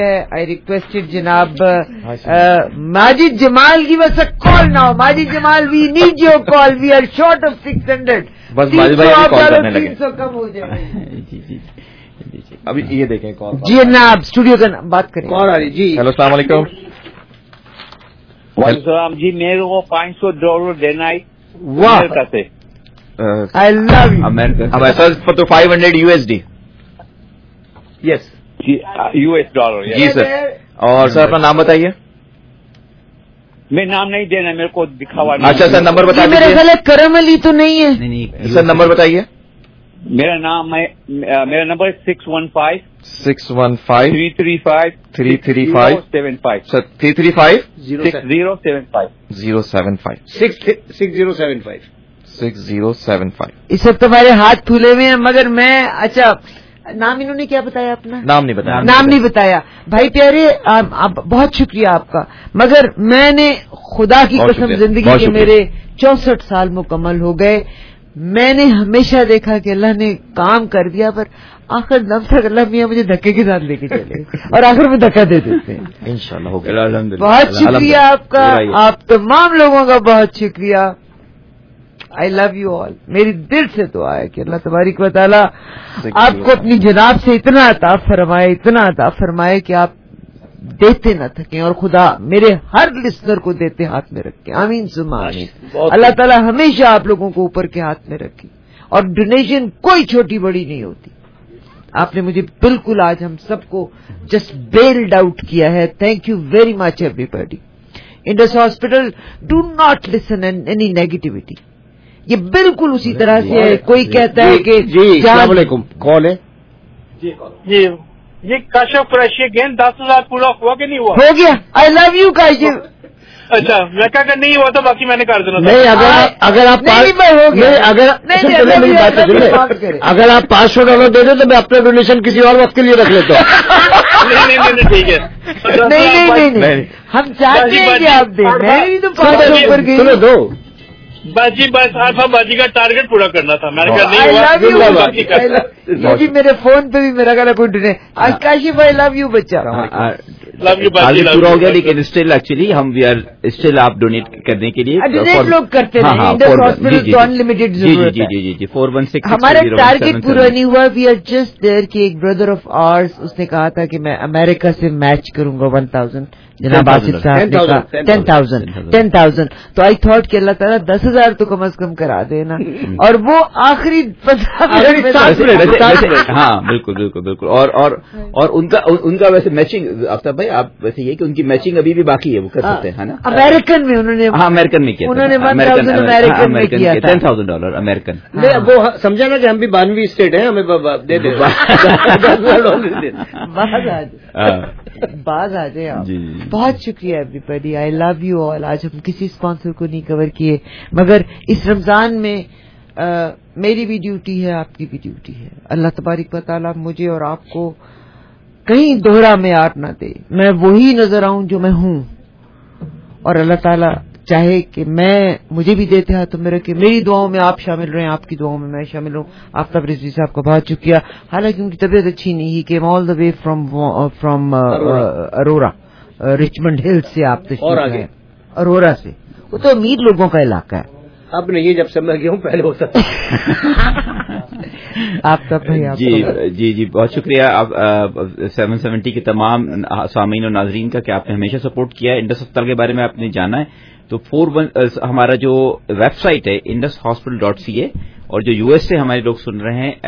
I requested Janab Majid Jamal give us a call now. Majid Jamal, we need your call. We are short of 600. بس ماجد بھائی ابھی کال کرنے لگے. 300 کم ہو جائے. جی ابھی یہ دیکھیں کال. جی جناب اسٹوڈیو کا بات کریں. کال آ رہی. جی ہیلو السلام علیکم. وعلیکم السلام جی. میرے کو $500 دینا ہے. واہ سے I love you. اب ایسا تو $500 USD. یس $. جی سر. اور سر اپنا نام بتائیے. میں نام نہیں دینا, میرے کو دکھاوا. اچھا سر نمبر بتا میرا دیجیے. خیال ہے کرم علی تو نہیں ہے. سر نمبر بتائیے. میرا نمبر 615 615 335 335 075. سر 335 6075 075 6075. 6075. اس وقت تمہارے ہاتھ پھولے ہوئے ہیں مگر میں اچھا نام انہوں نے کیا بتایا اپنا؟ نام نہیں بتایا. نام نہیں بتایا. بھائی پیارے بہت شکریہ آپ کا, مگر میں نے خدا کی قسم زندگی کے میرے 64 سال مکمل ہو گئے. میں نے ہمیشہ دیکھا کہ اللہ نے کام کر دیا, پر آخر دم تک اللہ میاں مجھے دھکے کے ساتھ لے کے چلے اور آخر میں دھکا دے دیتے ہیں. انشاءاللہ ہو گیا. بہت شکریہ آپ کا, آپ تمام لوگوں کا بہت شکریہ. I love you all. میری دل سے دعا ہے کہ اللہ تبارک و تعالیٰ آپ کو اپنی جناب سے اتنا عطا فرمائے کہ آپ دیتے نہ تھکیں, اور خدا میرے ہر لسنر کو دیتے ہاتھ میں رکھے. آمین ثم آمین. اللہ تعالیٰ ہمیشہ آپ لوگوں کو اوپر کے ہاتھ میں رکھے, اور ڈونیشن کوئی چھوٹی بڑی نہیں ہوتی. آپ نے مجھے بالکل آج ہم سب کو جسٹ بیلڈ آؤٹ کیا ہے. Thank you very much everybody. Indus hospital, do not listen any negativity. یہ بالکل اسی طرح سے ہے. کوئی کہتا ہے کہ جی السلام علیکم. کال ہے جی یہ کاشف قریشی گیند 10,000 پورا ہوا کہ نہیں ہوا؟ ہو گیا. I love you Kashif. اچھا میں کہا کہ نہیں ہوا تو باقی میں نے کر دینا. نہیں, اگر آپ اگر آپ $500 دے دیں تو میں اپنا ڈونیشن کسی اور وقت کے لیے رکھ لیتا ہوں. نہیں ٹھیک ہے. نہیں ہم چاہتے ہیں کہ آپ دیں. میں بھی تو 500 پر گئی دو. باجی بس آفا باجی کا ٹارگیٹ پورا کرنا تھا. میں نے کہا نہیں ہوا. جی میرے فون پہ بھی میرا گلا کوئی ڈنے. آج کاشف آئی لو یو بچہ. پورا ہو گیا, لیکن اسٹل ایکچولی ہم وی آر اسٹل آپ ڈونیٹ کرنے کے لیے لوگ کرتے ہیں. انڈس ہاسپٹل تو انلمیٹڈ ضرورت ہے. جی 416. ہمارا ٹارگیٹ پورا نہیں ہوا. وی آر جسٹ دیر کہ ایک بردر آف آرس اس نے کہا تھا کہ میں امریکہ سے میچ کروں گا 1,000. جناب آصف صاحب نے کہا 10,000. تو آئی تھاٹ کہ اللہ تعالیٰ 10,000 تو کم از کم کرا دینا, اور وہ آخری 15 ہاں بالکل. اور ان کا ویسے میچنگ آفتاب بھائی آپ ویسے یہ کہ ان کی میچنگ ابھی بھی باقی ہے, وہ کر سکتے ہیں نا. امریکن میں انہوں نے امریکن میں کیا, انہوں نے $1,000 میں کیا تھا. $10,000 امریکن. وہ سمجھا نا کہ ہم بھی 92 اسٹیٹ ہیں, ہمیں دے دیں. باز آ جائے آپ. بہت شکریہ every body. I love you آل. آج ہم کسی اسپانسر کو نہیں کور کیے, مگر اس رمضان میں میری بھی ڈیوٹی ہے, آپ کی بھی ڈیوٹی ہے. اللہ تبارک و تعالیٰ مجھے اور آپ کو کہیں دوہرا معیار نہ دے. میں وہی نظر آؤں جو میں ہوں, اور اللہ تعالیٰ چاہے کہ مجھے بھی دیتے ہیں تو میری دعاؤں میں آپ شامل رہیں, آپ کی دعاؤں میں میں شامل ہوں. آفتاب رضوی صاحب کا بہت شکریہ. حالانکہ ان کی طبیعت اچھی نہیں ہے, کہ all the way from Aurora Richmond Hills سے آپ تشریف لائے. ارورا سے. وہ تو امیر لوگوں کا علاقہ ہے. اب نہیں, جب سے میں گیا ہوں پہلے ہوتا تھا. جی بہت شکریہ آپ 770 کے تمام سامعین اور ناظرین کا کہ آپ نے ہمیشہ سپورٹ کیا ہے. انڈس ہسپتال کے بارے میں آپ نے جانا ہے تو ہمارا جو ویب سائٹ ہے indushospital.ca, اور جو US سے ہمارے لوگ سن رہے ہیں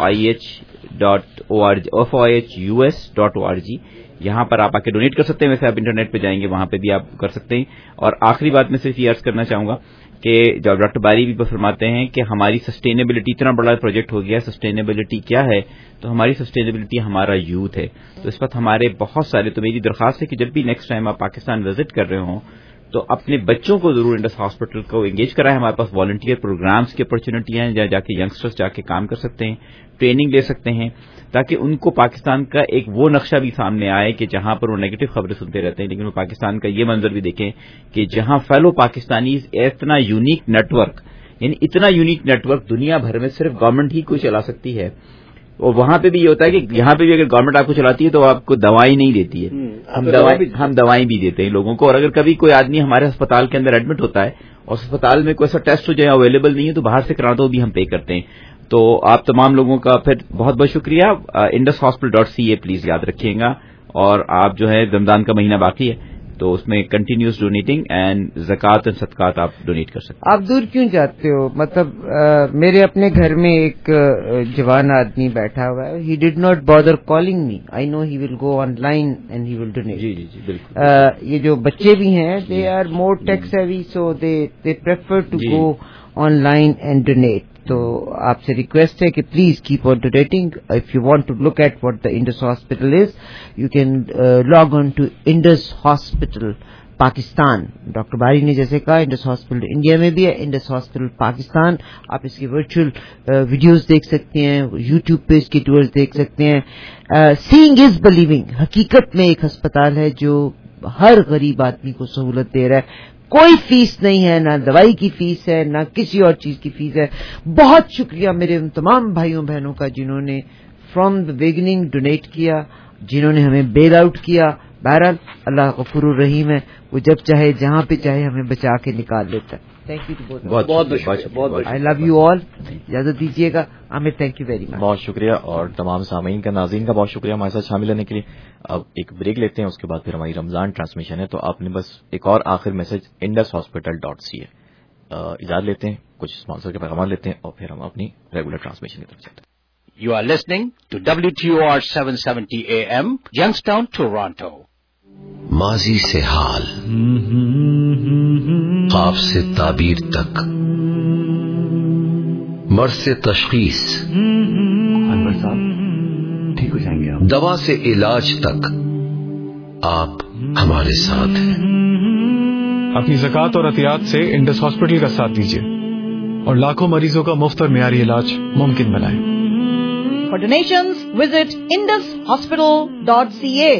FOIHUS.org, یہاں پر آپ آ کے ڈونیٹ کر سکتے ہیں. ویسے آپ انٹرنیٹ پہ جائیں گے وہاں پہ بھی آپ کر سکتے ہیں. اور آخری بات میں صرف یہ عرض کرنا چاہوں گا کہ جب ڈاکٹر باری بھی فرماتے ہیں کہ ہماری سسٹینیبلٹی اتنا بڑا پروجیکٹ ہو گیا. سسٹینیبلٹی کیا ہے؟ تو ہماری سسٹینیبلٹی ہمارا یوتھ ہے. تو اس وقت ہمارے بہت سارے, تو میری درخواست ہے کہ جب بھی نیکسٹ ٹائم آپ پاکستان وزٹ کر رہے ہوں تو اپنے بچوں کو ضرور انڈس ہاسپٹل کو انگیج کرائیں. ہمارے پاس والنٹیئر پروگرامز کی اپرچونٹی ہیں جہاں جا کے ینگسٹرز جا کے کام کر سکتے ہیں, ٹریننگ لے سکتے ہیں, تاکہ ان کو پاکستان کا ایک وہ نقشہ بھی سامنے آئے کہ جہاں پر وہ نیگیٹو خبریں سنتے رہتے ہیں, لیکن وہ پاکستان کا یہ منظر بھی دیکھیں کہ جہاں فیلو پاکستانیز اتنا یونیک نیٹ ورک, یعنی اتنا یونیک نیٹ ورک دنیا بھر میں صرف گورنمنٹ ہی کوئی چلا سکتی ہے. اور وہاں پہ بھی یہ ہوتا ہے کہ یہاں پہ بھی اگر گورنمنٹ آپ کو چلاتی ہے تو آپ کو دوائیں نہیں دیتی ہے, ہم دوائیں بھی دیتے ہیں لوگوں کو. اور اگر کبھی کوئی آدمی ہمارے ہسپتال کے اندر ایڈمٹ ہوتا ہے اور اسپتال میں کوئی ایسا ٹیسٹ جو ہے اویلیبل نہیں ہے تو باہر سے کرانا تو بھی ہم پے کرتے ہیں. تو آپ تمام لوگوں کا پھر بہت بہت شکریہ. indushospital.ca پلیز یاد رکھیے گا. اور آپ جو ہے رمضان کا مہینہ باقی ہے تو اس میں کنٹینیوس ڈونیٹنگ اینڈ زکوٰۃ اینڈ صدقات آپ ڈونیٹ کر سکتے ہیں. آپ دور کیوں جاتے ہو؟ مطلب میرے اپنے گھر میں ایک جوان آدمی بیٹھا ہوا ہے. He did not bother calling me. I know he will go online and he will donate. جی جی جی بالکل. یہ جو بچے بھی ہیں they are more tax heavy so they prefer to go online and donate. تو آپ سے ریکویسٹ ہے کہ please keep on donating. If you want to look at what the Indus hospital is you can log on to Indus hospital Pakistan. Doctor Bari نے جیسے کہا Indus hospital India میں بھی ہے, انڈس ہاسپٹل پاکستان. آپ اس کی ورچوئل ویڈیوز دیکھ سکتے ہیں, یوٹیوب پہ اس کی ٹورز دیکھ سکتے ہیں. Seeing is believing. حقیقت میں ایک ہسپتال ہے جو ہر غریب آدمی کو سہولت دے رہا ہے. کوئی فیس نہیں ہے, نہ دوائی کی فیس ہے نہ کسی اور چیز کی فیس ہے. بہت شکریہ میرے ان تمام بھائیوں بہنوں کا جنہوں نے فرام دا بگننگ ڈونیٹ کیا, جنہوں نے ہمیں بیل آؤٹ کیا. بہرحال اللہ غفور الرحیم ہے, وہ جب چاہے جہاں پہ چاہے ہمیں بچا کے نکال لیتا ہے. تھینک یو ٹو بہت بہت. I love you all. اجازت دیجیے گا. Aamir thank you very much. بہت شکریہ اور تمام سامعین کا, ناظرین کا بہت شکریہ ہمارے ساتھ شامل ہونے کے لیے. اب ایک بریک لیتے ہیں, اس کے بعد پھر ہماری رمضان ٹرانسمیشن ہے. تو آپ نے بس ایک اور آخر میسج indushospital.ca اجازت لیتے ہیں, کچھ اسپانسر کے پیغامات لیتے ہیں اور پھر ہم اپنی ریگولر ٹرانسمیشن کی طرف چلتے ہیں. You are listening to WTOR 770 AM, Youngstown, Toronto. ماضی سے حال, خواب سے تعبیر تک, مرض سے تشخیص, انور صاحب ٹھیک ہو جائیں گے آپ, دوا سے علاج تک آپ ہمارے ساتھ ہیں. اپنی زکوٰۃ اور عطیات سے انڈس ہاسپٹل کا ساتھ دیجیے اور لاکھوں مریضوں کا مفت اور معیاری علاج ممکن بنائیں. For donations, visit indushospital.ca.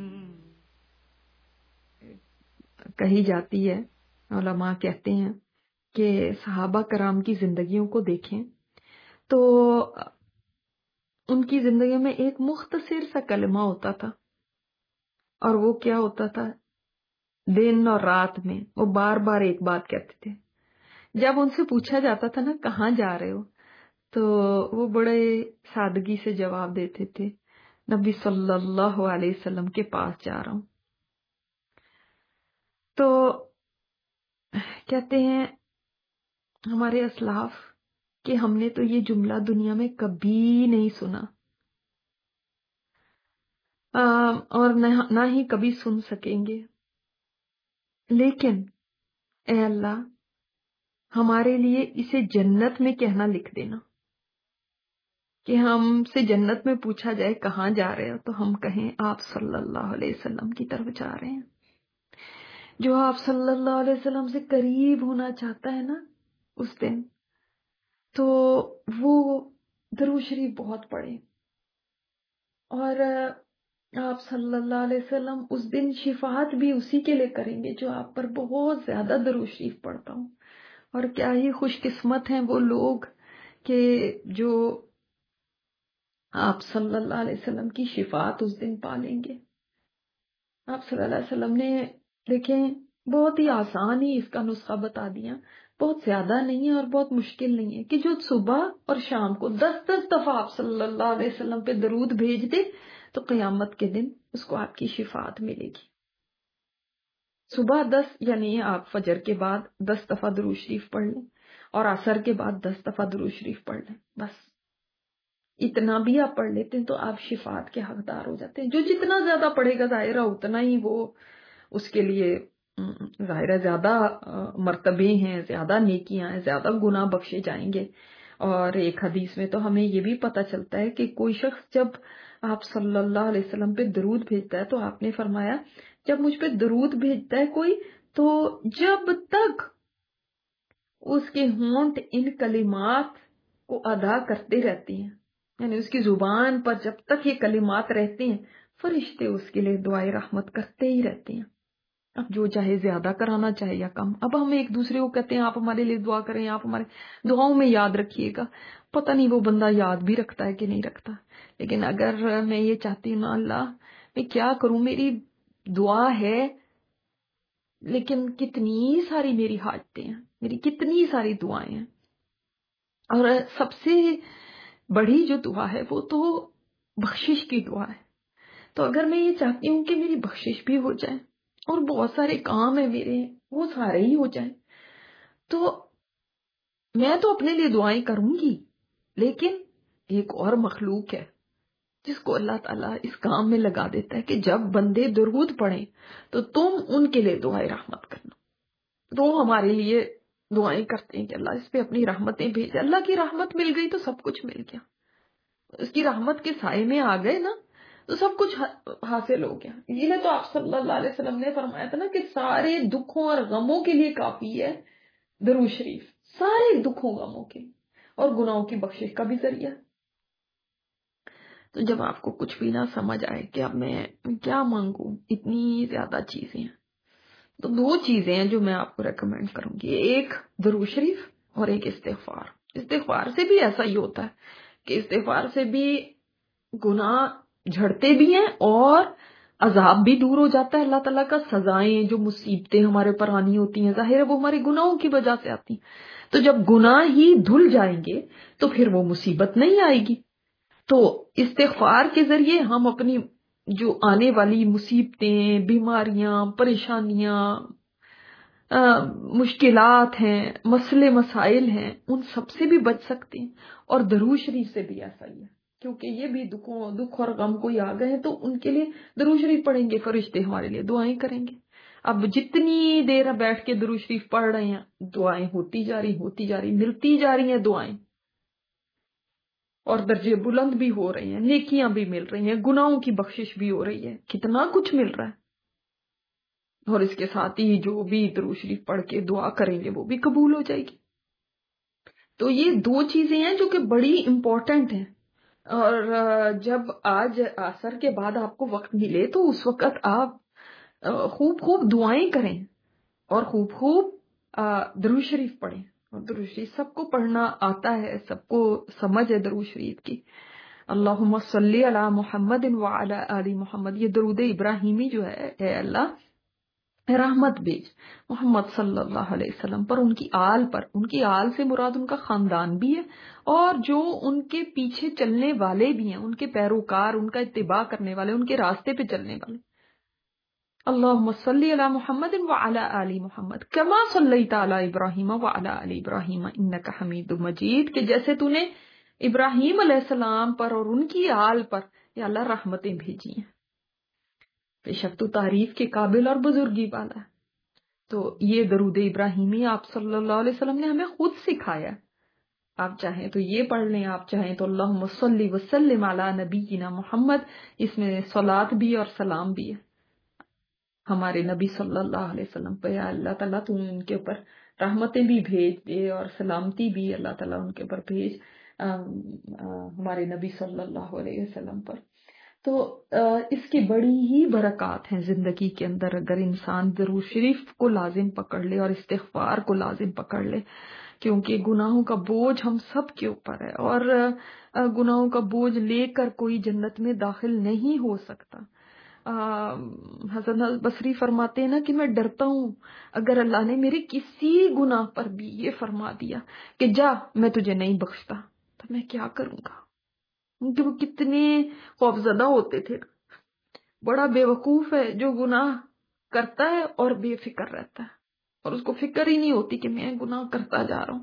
کہی جاتی ہے, علماء کہتے ہیں کہ صحابہ کرام کی زندگیوں کو دیکھیں تو ان کی زندگیوں میں ایک مختصر سا کلمہ ہوتا تھا, اور وہ کیا ہوتا تھا, دن اور رات میں وہ بار بار ایک بات کہتے تھے. جب ان سے پوچھا جاتا تھا نا کہاں جا رہے ہو, تو وہ بڑے سادگی سے جواب دیتے تھے, نبی صلی اللہ علیہ وسلم کے پاس جا رہا ہوں. تو کہتے ہیں ہمارے اسلاف کہ ہم نے تو یہ جملہ دنیا میں کبھی نہیں سنا اور نہ ہی کبھی سن سکیں گے, لیکن اے اللہ ہمارے لیے اسے جنت میں کہنا لکھ دینا, کہ ہم سے جنت میں پوچھا جائے کہاں جا رہے ہو تو ہم کہیں آپ صلی اللہ علیہ وسلم کی طرف جا رہے ہیں. جو آپ صلی اللہ علیہ وسلم سے قریب ہونا چاہتا ہے نا اس دن, تو وہ درود شریف بہت پڑھے, اور آپ صلی اللہ علیہ وسلم اس دن شفاعت بھی اسی کے لیے کریں گے جو آپ پر بہت زیادہ درود شریف پڑھتا ہوں. اور کیا ہی خوش قسمت ہیں وہ لوگ کہ جو آپ صلی اللہ علیہ وسلم کی شفاعت اس دن پالیں گے. آپ صلی اللہ علیہ وسلم نے دیکھیں بہت ہی آسان ہی اس کا نسخہ بتا دیا, بہت زیادہ نہیں ہے اور بہت مشکل نہیں ہے, کہ جو صبح اور شام کو 10 دفعہ آپ صلی اللہ علیہ وسلم پہ درود بھیج دے تو قیامت کے دن اس کو آپ کی شفاعت ملے گی. صبح 10 یعنی آپ فجر کے بعد 10 دفعہ درود شریف پڑھ لیں, اور عصر کے بعد 10 دفعہ درود شریف پڑھ لیں. بس اتنا بھی آپ پڑھ لیتے ہیں تو آپ شفاعت کے حقدار ہو جاتے ہیں. جو جتنا زیادہ پڑھے گا ظاہرہ اتنا ہی وہ اس کے لیے ظاہرہ زیادہ مرتبے ہیں, زیادہ نیکیاں ہیں, زیادہ گناہ بخشے جائیں گے. اور ایک حدیث میں تو ہمیں یہ بھی پتہ چلتا ہے کہ کوئی شخص جب آپ صلی اللہ علیہ وسلم پہ درود بھیجتا ہے, تو آپ نے فرمایا جب مجھ پہ درود بھیجتا ہے کوئی, تو جب تک اس کے ہونٹ ان کلمات کو ادا کرتے رہتے ہیں, یعنی اس کی زبان پر جب تک یہ کلمات رہتے ہیں, فرشتے اس کے لیے دعائے رحمت کرتے ہی رہتے ہیں. اب جو چاہے زیادہ کرانا چاہے یا کم. اب ہم ایک دوسرے کو کہتے ہیں آپ ہمارے لیے دعا کریں, آپ ہمارے دعاؤں میں یاد رکھیے گا. پتہ نہیں وہ بندہ یاد بھی رکھتا ہے کہ نہیں رکھتا. لیکن اگر میں یہ چاہتی ہوں نا اللہ میں کیا کروں, میری دعا ہے لیکن کتنی ساری میری حاجتیں ہیں, میری کتنی ساری دعائیں ہیں, اور سب سے بڑی جو دعا ہے وہ تو بخشش کی دعا ہے. تو اگر میں یہ چاہتی ہوں کہ میری بخشش بھی ہو جائے اور بہت سارے کام ہیں میرے وہ سارے ہی ہو جائیں, تو میں تو اپنے لیے دعائیں کروں گی, لیکن ایک اور مخلوق ہے جس کو اللہ تعالیٰ اس کام میں لگا دیتا ہے کہ جب بندے درود پڑھیں تو تم ان کے لیے دعائیں رحمت کرنا. تو ہمارے لیے دعائیں کرتے ہیں کہ اللہ اس پہ اپنی رحمتیں بھیجے. اللہ کی رحمت مل گئی تو سب کچھ مل گیا. اس کی رحمت کے سائے میں آ گئے نا تو سب کچھ حاصل ہو گیا. یہ تو آپ صلی اللہ علیہ وسلم نے فرمایا تھا نا کہ سارے دکھوں اور غموں کے لیے کافی ہے درود شریف, سارے دکھوں غموں کے اور گناہوں کی بخشش کا بھی ذریعہ. تو جب آپ کو کچھ بھی نہ سمجھ آئے کہ اب میں کیا مانگوں, اتنی زیادہ چیزیں ہیں, تو دو چیزیں ہیں جو میں آپ کو ریکمینڈ کروں گی, ایک درود شریف اور ایک استغفار. استغفار سے بھی ایسا ہی ہوتا ہے کہ استغفار سے بھی گناہ جھڑتے بھی ہیں اور عذاب بھی دور ہو جاتا ہے. اللہ تعالیٰ کا سزائیں جو مصیبتیں ہمارے پر آنی ہوتی ہیں ظاہر ہے وہ ہمارے گناہوں کی وجہ سے آتی ہیں. تو جب گناہ ہی دھل جائیں گے تو پھر وہ مصیبت نہیں آئے گی. تو استغفار کے ذریعے ہم اپنی جو آنے والی مصیبتیں, بیماریاں, پریشانیاں, مشکلات ہیں, مسئلے مسائل ہیں, ان سب سے بھی بچ سکتے ہیں. اور درود شریف سے بھی ایسا ہی ہے کیونکہ یہ بھی دکھ اور غم کوئی آ گئے ہیں تو ان کے لیے درود شریف پڑھیں گے, فرشتے ہمارے لیے دعائیں کریں گے. اب جتنی دیر بیٹھ کے درود شریف پڑھ رہے ہیں دعائیں ہوتی جا رہی ملتی جا رہی ہیں دعائیں, اور درجے بلند بھی ہو رہے ہیں, نیکیاں بھی مل رہی ہیں, گناہوں کی بخشش بھی ہو رہی ہے, کتنا کچھ مل رہا ہے. اور اس کے ساتھ ہی جو بھی درود شریف پڑھ کے دعا کریں گے وہ بھی قبول ہو جائے گی. تو یہ دو چیزیں ہیں جو کہ بڑی امپورٹنٹ ہیں. اور جب آج عصر کے بعد آپ کو وقت ملے تو اس وقت آپ خوب دعائیں کریں اور خوب درود شریف پڑھیں. اور درود شریف سب کو پڑھنا آتا ہے, سب کو سمجھ ہے درود شریف کی. اللہم صلی علی محمد وعلی آل محمد, یہ درود ابراہیمی جو ہے, اے اللہ رحمت بھیج محمد صلی اللہ علیہ وسلم پر, ان کی آل پر. ان کی آل سے مراد ان کا خاندان بھی ہے اور جو ان کے پیچھے چلنے والے بھی ہیں, ان کے پیروکار, ان کا اتباع کرنے والے, ان کے راستے پہ چلنے والے. اللہم صلی علی محمد وعلی آل محمد کما صلیت علی ابراہیم وعلی آل ابراہیم انک حمید مجید, کہ جیسے تو نے ابراہیم علیہ السلام پر اور ان کی آل پر یا اللہ رحمتیں بھیجی ہیں. بے شک تو تعریف کے قابل اور بزرگی والا ہے. تو یہ درود ابراہیمی آپ صلی اللہ علیہ وسلم نے ہمیں خود سکھایا. آپ چاہیں تو یہ پڑھ لیں, آپ چاہیں تو اللہم صلی وسلم علی نبینا محمد, اس میں صلاۃ بھی اور سلام بھی ہے ہمارے نبی صلی اللہ علیہ وسلم پہ. اللہ تعالیٰ تو ان کے اوپر رحمتیں بھی بھیج دے اور سلامتی بھی اللہ تعالیٰ ان کے اوپر بھیج ہمارے نبی صلی اللہ علیہ وسلم پر. تو اس کی بڑی ہی برکات ہیں زندگی کے اندر اگر انسان درود شریف کو لازم پکڑ لے اور استغفار کو لازم پکڑ لے, کیونکہ گناہوں کا بوجھ ہم سب کے اوپر ہے اور گناہوں کا بوجھ لے کر کوئی جنت میں داخل نہیں ہو سکتا. حسن البصری فرماتے ہیں نا کہ میں ڈرتا ہوں اگر اللہ نے میرے کسی گناہ پر بھی یہ فرما دیا کہ جا میں تجھے نہیں بخشتا تو میں کیا کروں گا. کہ وہ کتنے خوفزدہ ہوتے تھے. بڑا بے وقوف ہے جو گناہ کرتا ہے اور بے فکر رہتا ہے اور اس کو فکر ہی نہیں ہوتی کہ میں گناہ کرتا جا رہا ہوں.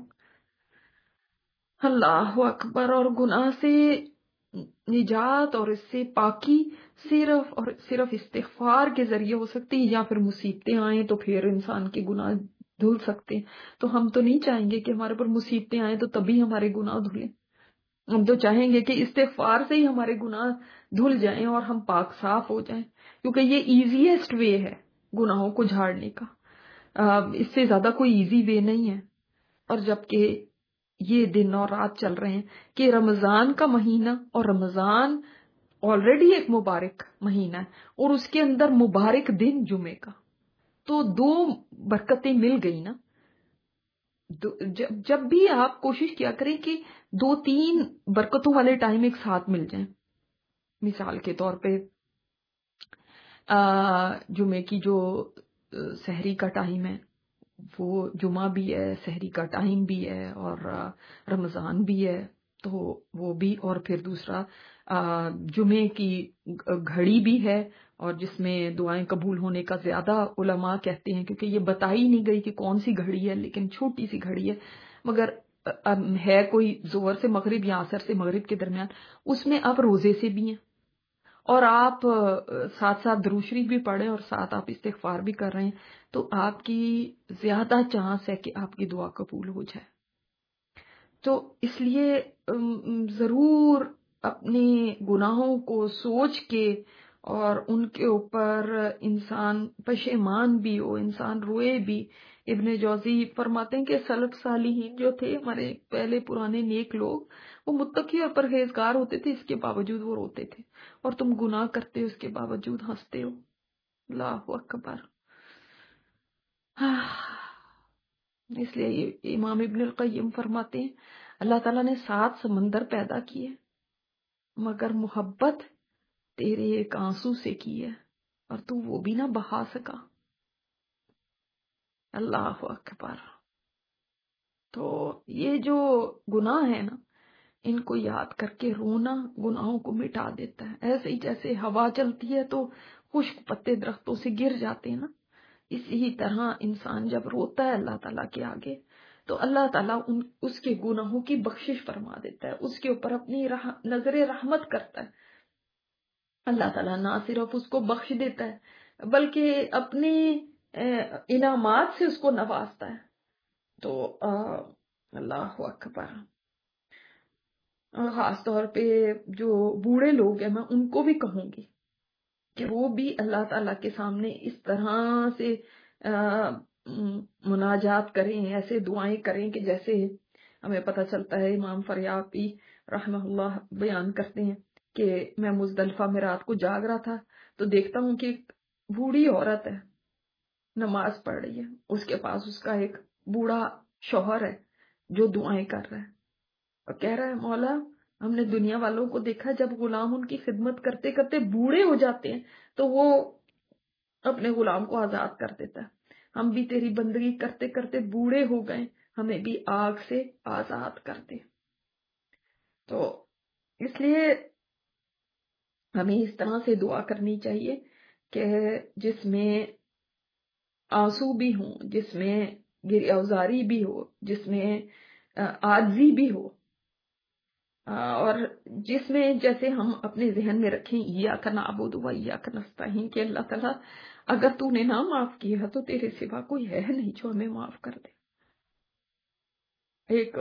اللہ اکبر. اور گناہ سے نجات اور اس سے پاکی صرف اور صرف استغفار کے ذریعے ہو سکتی ہے, یا پھر مصیبتیں آئیں تو پھر انسان کے گناہ دھل سکتے ہیں. تو ہم تو نہیں چاہیں گے کہ ہمارے پر مصیبتیں آئیں تو تبھی ہمارے گناہ دھلیں. ہم تو چاہیں گے کہ استغفار سے ہی ہمارے گناہ دھل جائیں اور ہم پاک صاف ہو جائیں, کیونکہ یہ ایزیسٹ وے ہے گناہوں کو جھاڑنے کا. اس سے زیادہ کوئی ایزی وے نہیں ہے. اور جبکہ یہ دن اور رات چل رہے ہیں کہ رمضان کا مہینہ, اور رمضان آلریڈی ایک مبارک مہینہ ہے اور اس کے اندر مبارک دن جمعے کا, تو 2 برکتیں مل گئی نا. جب بھی آپ کوشش کیا کریں کہ 2-3 برکتوں والے ٹائم ایک ساتھ مل جائیں. مثال کے طور پہ جمعے کی جو سحری کا ٹائم ہے وہ جمعہ بھی ہے, سحری کا ٹائم بھی ہے, اور رمضان بھی ہے تو وہ بھی, اور پھر دوسرا جمعے کی گھڑی بھی ہے, اور جس میں دعائیں قبول ہونے کا زیادہ علماء کہتے ہیں, کیونکہ یہ بتائی نہیں گئی کہ کون سی گھڑی ہے, لیکن چھوٹی سی گھڑی ہے, مگر ہے کوئی ظہر سے مغرب یا عصر سے مغرب کے درمیان. اس میں آپ روزے سے بھی ہیں اور آپ ساتھ ساتھ درود شریف بھی پڑھیں اور ساتھ آپ استغفار بھی کر رہے ہیں, تو آپ کی زیادہ چانس ہے کہ آپ کی دعا قبول ہو جائے. تو اس لیے ضرور اپنے گناہوں کو سوچ کے اور ان کے اوپر انسان پشیمان بھی ہو, انسان روئے بھی. ابن جوزی فرماتے ہیں کہ سلف صالحین جو تھے, ہمارے پہلے پرانے نیک لوگ, وہ متقی اور پرہیزگار ہوتے تھے, اس کے باوجود وہ روتے تھے, اور تم گناہ کرتے ہو اس کے باوجود ہنستے ہو. اللہ اکبر. اس لیے امام ابن القیم فرماتے ہیں اللہ تعالیٰ نے 7 سمندر پیدا کیے مگر محبت تیرے ایک آنسو سے کی ہے, اور تو وہ بھی نہ بہا سکا. اللہ اکبر. تو یہ جو گناہ ہے نا, ان کو یاد کر کے رونا گناہوں کو مٹا دیتا ہے. ایسے ہی جیسے ہوا چلتی ہے تو خشک پتے درختوں سے گر جاتے ہیں نا, اسی طرح انسان جب روتا ہے اللہ تعالیٰ کے آگے تو اللہ تعالیٰ اس کے گناہوں کی بخشش فرما دیتا ہے, اس کے اوپر اپنی نظر رحمت کرتا ہے. اللہ تعالیٰ نہ صرف اس کو بخش دیتا ہے بلکہ اپنے انعامات سے اس کو نوازتا ہے. تو اللہ اکبر. خاص طور پہ جو بوڑھے لوگ ہیں, میں ان کو بھی کہوں گی کہ وہ بھی اللہ تعالیٰ کے سامنے اس طرح سے مناجات کریں, ایسے دعائیں کریں کہ جیسے ہمیں پتہ چلتا ہے امام فریابی رحمہ اللہ بیان کرتے ہیں کہ میں مزدلفہ میں رات کو جاگ رہا تھا تو دیکھتا ہوں کہ ایک بوڑھی عورت ہے, نماز پڑھ رہی ہے, اس کے پاس اس کا ایک بوڑھا شوہر ہے جو دعائیں کر رہا ہے اور کہہ رہا ہے مولا ہم نے دنیا والوں کو دیکھا جب غلام ان کی خدمت کرتے کرتے بوڑھے ہو جاتے ہیں تو وہ اپنے غلام کو آزاد کر دیتا ہے, ہم بھی تیری بندگی کرتے کرتے بوڑھے ہو گئے, ہمیں بھی آگ سے آزاد کر دے. تو اس لیے ہمیں اس طرح سے دعا کرنی چاہیے کہ جس میں آنسو بھی ہوں, جس میں گریہوزاری بھی ہو, جس میں عاجزی بھی ہو, اور جس میں جیسے ہم اپنے ذہن میں رکھیں ایاک نعبد و ایاک نستعین کہ اللہ تعالیٰ اگر تو نے نہ معاف کیا تو تیرے سوا کوئی ہے نہیں جو ہمیں معاف کر دے. ایک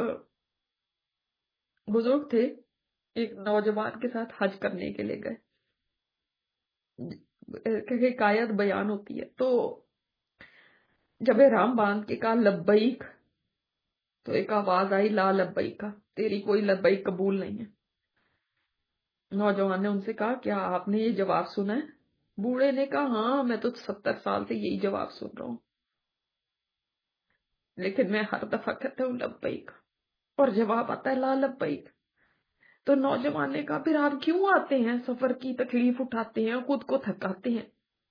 بزرگ تھے, ایک نوجوان کے ساتھ حج کرنے کے لیے گئے, حکایت بیان ہوتی ہے. تو جب احرام باندھ کے کہا لبیک تو ایک آواز آئی لا لبیک, تیری کوئی لبیک قبول نہیں ہے. نوجوان نے ان سے کہا کیا آپ نے یہ جواب سنا ہے؟ بوڑھے نے کہا ہاں میں تو 70 سال سے یہی جواب سن رہا ہوں, لیکن میں ہر دفعہ کہتا ہوں لبیک اور جواب آتا ہے لا لبیک. تو نوجوان نے کہا پھر آپ کیوں آتے ہیں, سفر کی تکلیف اٹھاتے ہیں, خود کو تھکاتے ہیں.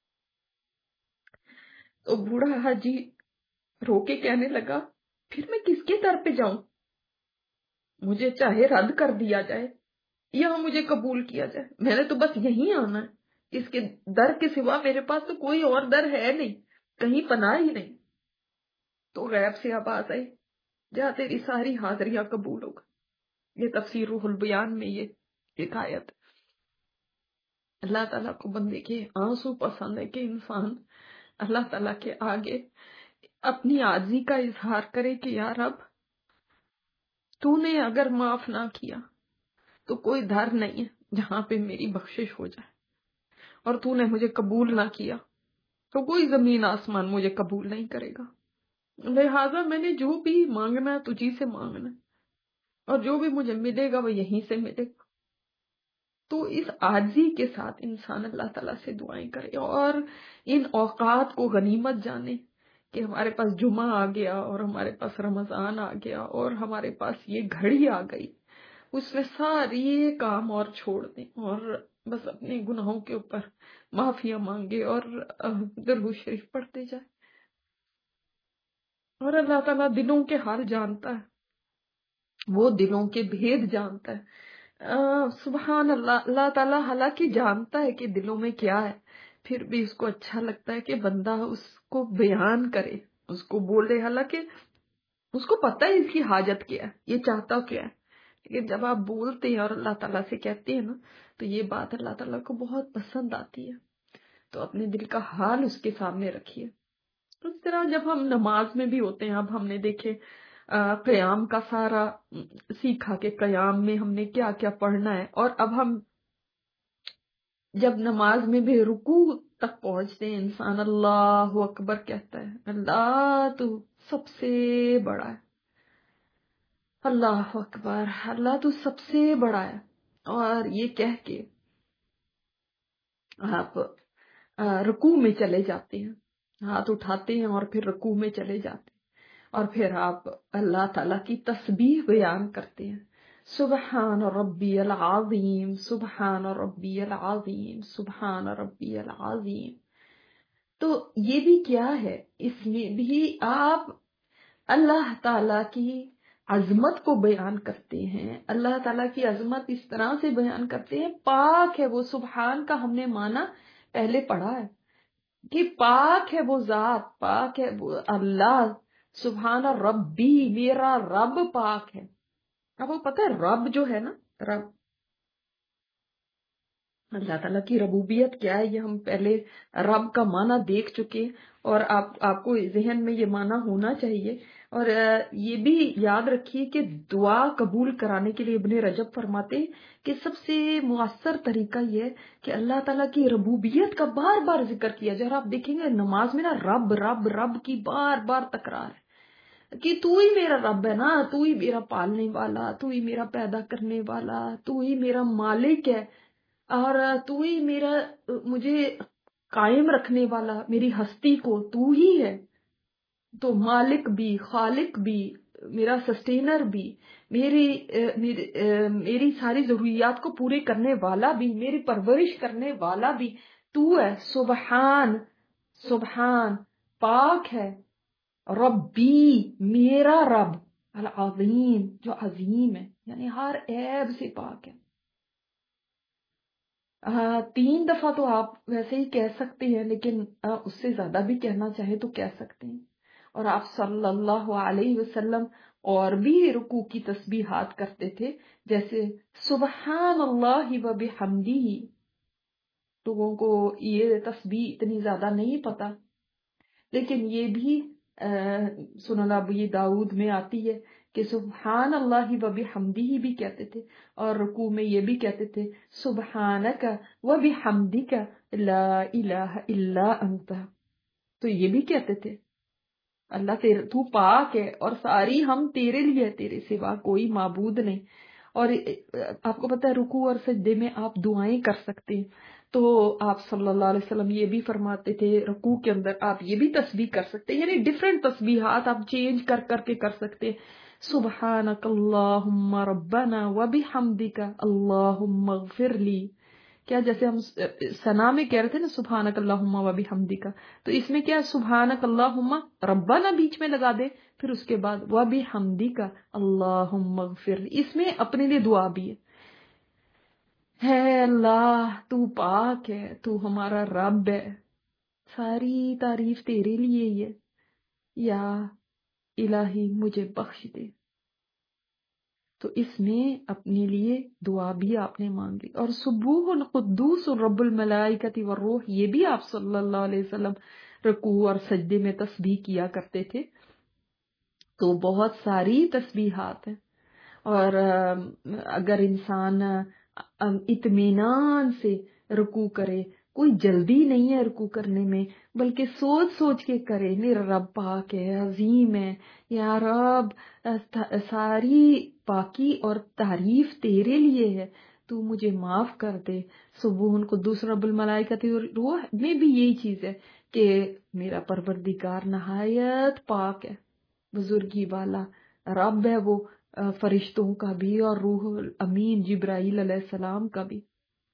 تو بوڑھا حاجی رو کے کہنے لگا پھر میں کس کے در پہ جاؤں, مجھے چاہے رد کر دیا جائے یا مجھے قبول کیا جائے, میں نے تو بس یہیں آنا ہے, اس کے در کے سوا میرے پاس تو کوئی اور در ہے نہیں, کہیں پناہ ہی نہیں. تو غیب سے آواز آئی جا تیری ساری حاضریاں قبول ہوگا. یہ تفسیر روح البیان میں یہ حکایت. اللہ تعالیٰ کو بندے کے آنسو پسند ہے کہ انسان اللہ تعالیٰ کے آگے اپنی عاجزی کا اظہار کرے کہ یا رب تو نے اگر معاف نہ کیا تو کوئی در نہیں ہے جہاں پہ میری بخشش ہو جائے, اور تو نے مجھے قبول نہ کیا تو کوئی زمین آسمان مجھے قبول نہیں کرے گا. لہٰذا میں نے جو بھی مانگنا ہے تجھی سے مانگنا ہے, اور جو بھی مجھے ملے گا وہ یہیں سے ملے گا. تو اس عاجزی کے ساتھ انسان اللہ تعالیٰ سے دعائیں کرے اور ان اوقات کو غنیمت جانے کہ ہمارے پاس جمعہ آ گیا اور ہمارے پاس رمضان آ گیا اور ہمارے پاس یہ گھڑی آ گئی، اس میں ساری کام اور چھوڑ دیں اور بس اپنے گناہوں کے اوپر معافیاں مانگے اور درود شریف پڑھتے جائے. اور اللہ تعالیٰ دلوں کے حال جانتا ہے، وہ دلوں کے بھید جانتا ہے. سبحان اللہ، اللہ تعالیٰ حالانکہ جانتا ہے کہ دلوں میں کیا ہے، پھر بھی اس کو اچھا لگتا ہے کہ بندہ اس کو بیان کرے، اس کو بولے، حالانکہ اس کو پتہ ہے اس کی حاجت کیا ہے، یہ چاہتا کیا ہے. لیکن جب آپ بولتے ہیں اور اللہ تعالیٰ سے کہتے ہیں نا، تو یہ بات اللہ تعالیٰ کو بہت پسند آتی ہے. تو اپنے دل کا حال اس کے سامنے رکھیے. اس طرح جب ہم نماز میں بھی ہوتے ہیں، اب ہم نے دیکھے قیام کا سارا سیکھا کہ قیام میں ہم نے کیا کیا پڑھنا ہے، اور اب ہم جب نماز میں بھی رکوع تک پہنچتے ہیں، انسان اللہ اکبر کہتا ہے، اللہ تو سب سے بڑا ہے، اللہ اکبر، اللہ تو سب سے بڑا ہے. اور یہ کہہ کے آپ رکوع میں چلے جاتے ہیں، ہاتھ اٹھاتے ہیں اور پھر رکوع میں چلے جاتے ہیں، اور پھر آپ اللہ تعالیٰ کی تسبیح بیان کرتے ہیں، سبحان ربی العظیم، سبحان ربی العظیم، سبحان ربی العظیم. تو یہ بھی کیا ہے، اس میں بھی آپ اللہ تعالیٰ کی عظمت کو بیان کرتے ہیں. اللہ تعالیٰ کی عظمت اس طرح سے بیان کرتے ہیں، پاک ہے وہ، سبحان کا ہم نے معنی پہلے پڑھا ہے کہ پاک ہے وہ ذات، پاک ہے وہ اللہ. سبحان ربی، میرا رب پاک ہے. اب وہ پتہ ہے رب جو ہے نا، رب اللہ تعالیٰ کی ربوبیت کیا ہے، یہ ہم پہلے رب کا معنی دیکھ چکے، اور آپ کو ذہن میں یہ معنی ہونا چاہیے. اور یہ بھی یاد رکھیے کہ دعا قبول کرانے کے لیے ابن رجب فرماتے کہ سب سے مؤثر طریقہ یہ ہے کہ اللہ تعالیٰ کی ربوبیت کا بار بار ذکر کیا جائے. اور آپ دیکھیں گے نماز میں نا رب رب رب کی بار بار تکرار ہے کہ تو ہی میرا رب ہے نا، تو ہی میرا پالنے والا، تو ہی میرا پیدا کرنے والا، تو ہی میرا مالک ہے، اور تو ہی میرا مجھے قائم رکھنے والا، میری ہستی کو تو ہی ہے. تو مالک بھی، خالق بھی، میرا سسٹینر بھی، میری ساری ضروریات کو پورے کرنے والا بھی، میری پرورش کرنے والا بھی تو ہے. سبحان، سبحان پاک ہے، ربی میرا رب، العظیم جو عظیم ہے، یعنی ہر عیب سے پاک ہے. 3 دفعہ تو آپ ویسے ہی کہہ سکتے ہیں، لیکن اس سے زیادہ بھی کہنا چاہے تو کہہ سکتے ہیں. اور آپ صلی اللہ علیہ وسلم اور بھی رکوع کی تسبیحات کرتے تھے، جیسے سبحان اللہ و بحمدہ. لوگوں کو یہ تسبیح اتنی زیادہ نہیں پتا، لیکن یہ بھی سنن ابی داؤد میں آتی ہے کہ سبحان اللہ و بحمدہ بھی کہتے تھے، اور رکوع میں یہ بھی کہتے تھے سبحانک و بحمدک لا الہ الا انت. تو یہ بھی کہتے تھے اللہ تو پاک ہے اور ساری ہم تیرے لیے، تیرے سوا کوئی معبود نہیں. اور آپ کو پتہ ہے رکوع اور سجدے میں آپ دعائیں کر سکتے ہیں. تو آپ صلی اللہ علیہ وسلم یہ بھی فرماتے تھے رکوع کے اندر آپ یہ بھی تسبیح کر سکتے ہیں، یعنی ڈیفرنٹ تسبیحات آپ چینج کر کر کے کر سکتے ہیں. سبحانک اللہم ربنا وبحمدک اللہم اغفر لی. کیا جیسے ہم ثنا میں کہہ رہے تھے نا سبحانک اللہم وبحمدک، تو اس میں کیا سبحانک اللہم ربنا بیچ میں لگا دے، پھر اس کے بعد وبحمدک اللہم اغفر لی. اس میں اپنے لیے دعا بھی ہے اللہ تو پاک ہے، تو ہمارا رب ہے، ساری تعریف تیرے لیے ہی ہے، یا الہی مجھے بخش دے. تو اس میں اپنے لیے دعا بھی آپ نے مانگ لی. اور سبوح قدوس رب الملائکۃ والروح یہ بھی آپ صلی اللہ علیہ وسلم رکوع اور سجدے میں تسبیح کیا کرتے تھے. تو بہت ساری تسبیحات ہیں، اور اگر انسان اطمینان سے رکوع کرے، کوئی جلدی نہیں ہے رکوع کرنے میں، بلکہ سوچ سوچ کے کرے میرا رب پاک ہے، عظیم ہے، یا رب ساری پاکی اور تعریف تیرے لیے ہے، تو مجھے معاف کر دے. سبحان قدوس رب الملائکۃ والروح میں بھی یہی چیز ہے کہ میرا پروردگار نہایت پاک ہے، بزرگی والا رب ہے وہ، فرشتوں کا بھی اور روح امین جبرائیل علیہ السلام کا بھی.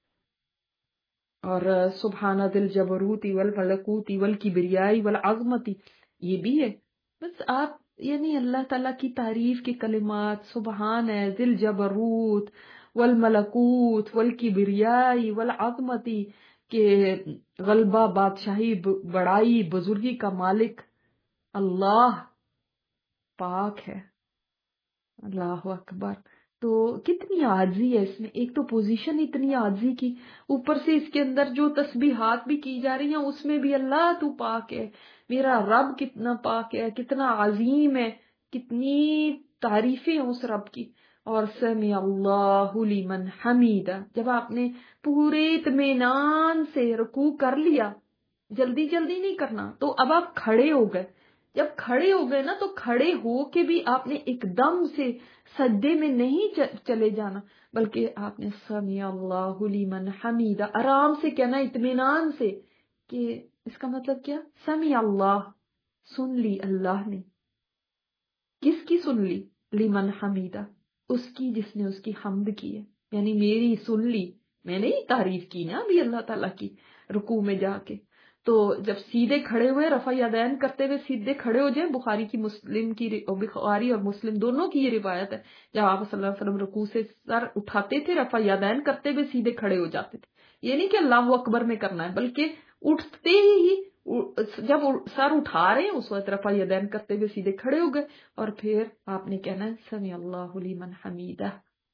اور سبحان ذی الجبروت والملکوت والکبریاء والعظمت یہ بھی ہے. بس آپ یعنی اللہ تعالیٰ کی تعریف کے کلمات سبحان ہے، ذی الجبروت والملکوت والکبریاء والعظمت، کہ غلبہ، بادشاہی، بڑائی، بزرگی کا مالک اللہ پاک ہے. اللہ اکبر. تو کتنی عاجزی ہے اس میں، ایک تو پوزیشن اتنی عاجزی کی، اوپر سے اس کے اندر جو تسبیحات بھی کی جا رہی ہیں اس میں بھی اللہ تو پاک ہے، میرا رب کتنا پاک ہے، کتنا عظیم ہے، کتنی تعریفیں اس رب کی. اور سمع اللہ لمن حمیدہ، جب آپ نے پورے اطمینان سے رکوع کر لیا، جلدی جلدی نہیں کرنا، تو اب آپ کھڑے ہو گئے. جب کھڑے ہو گئے نا تو کھڑے ہو کے بھی آپ نے ایک دم سے سجدے میں نہیں چلے جانا، بلکہ آپ نے سمع اللہ لمن حمیدہ آرام سے کہنا، اطمینان سے. کہ اس کا مطلب کیا؟ سمع اللہ، سن لی اللہ نے. کس کی سن لی؟ لمن حمیدہ، اس کی جس نے اس کی حمد کی ہے. یعنی میری سن لی، میں نے ہی تعریف کی نا ابھی اللہ تعالیٰ کی رکوع میں جا کے. تو جب سیدھے کھڑے ہوئے، رفع یدین کرتے ہوئے سیدھے کھڑے ہو جائیں، بخاری اور مسلم دونوں کی یہ روایت ہے، جب آپ صلی اللہ علیہ وسلم رکوع سے سر اٹھاتے تھے، رفع یدین کرتے ہوئے سیدھے کھڑے ہو جاتے تھے. یہ نہیں کہ اللہ اکبر میں کرنا ہے، بلکہ اٹھتے ہی جب سر اٹھا رہے ہیں اس وقت رفع یدین کرتے ہوئے سیدھے کھڑے ہو گئے، اور پھر آپ نے کہنا ہے سمع اللہ لمن حمیدہ.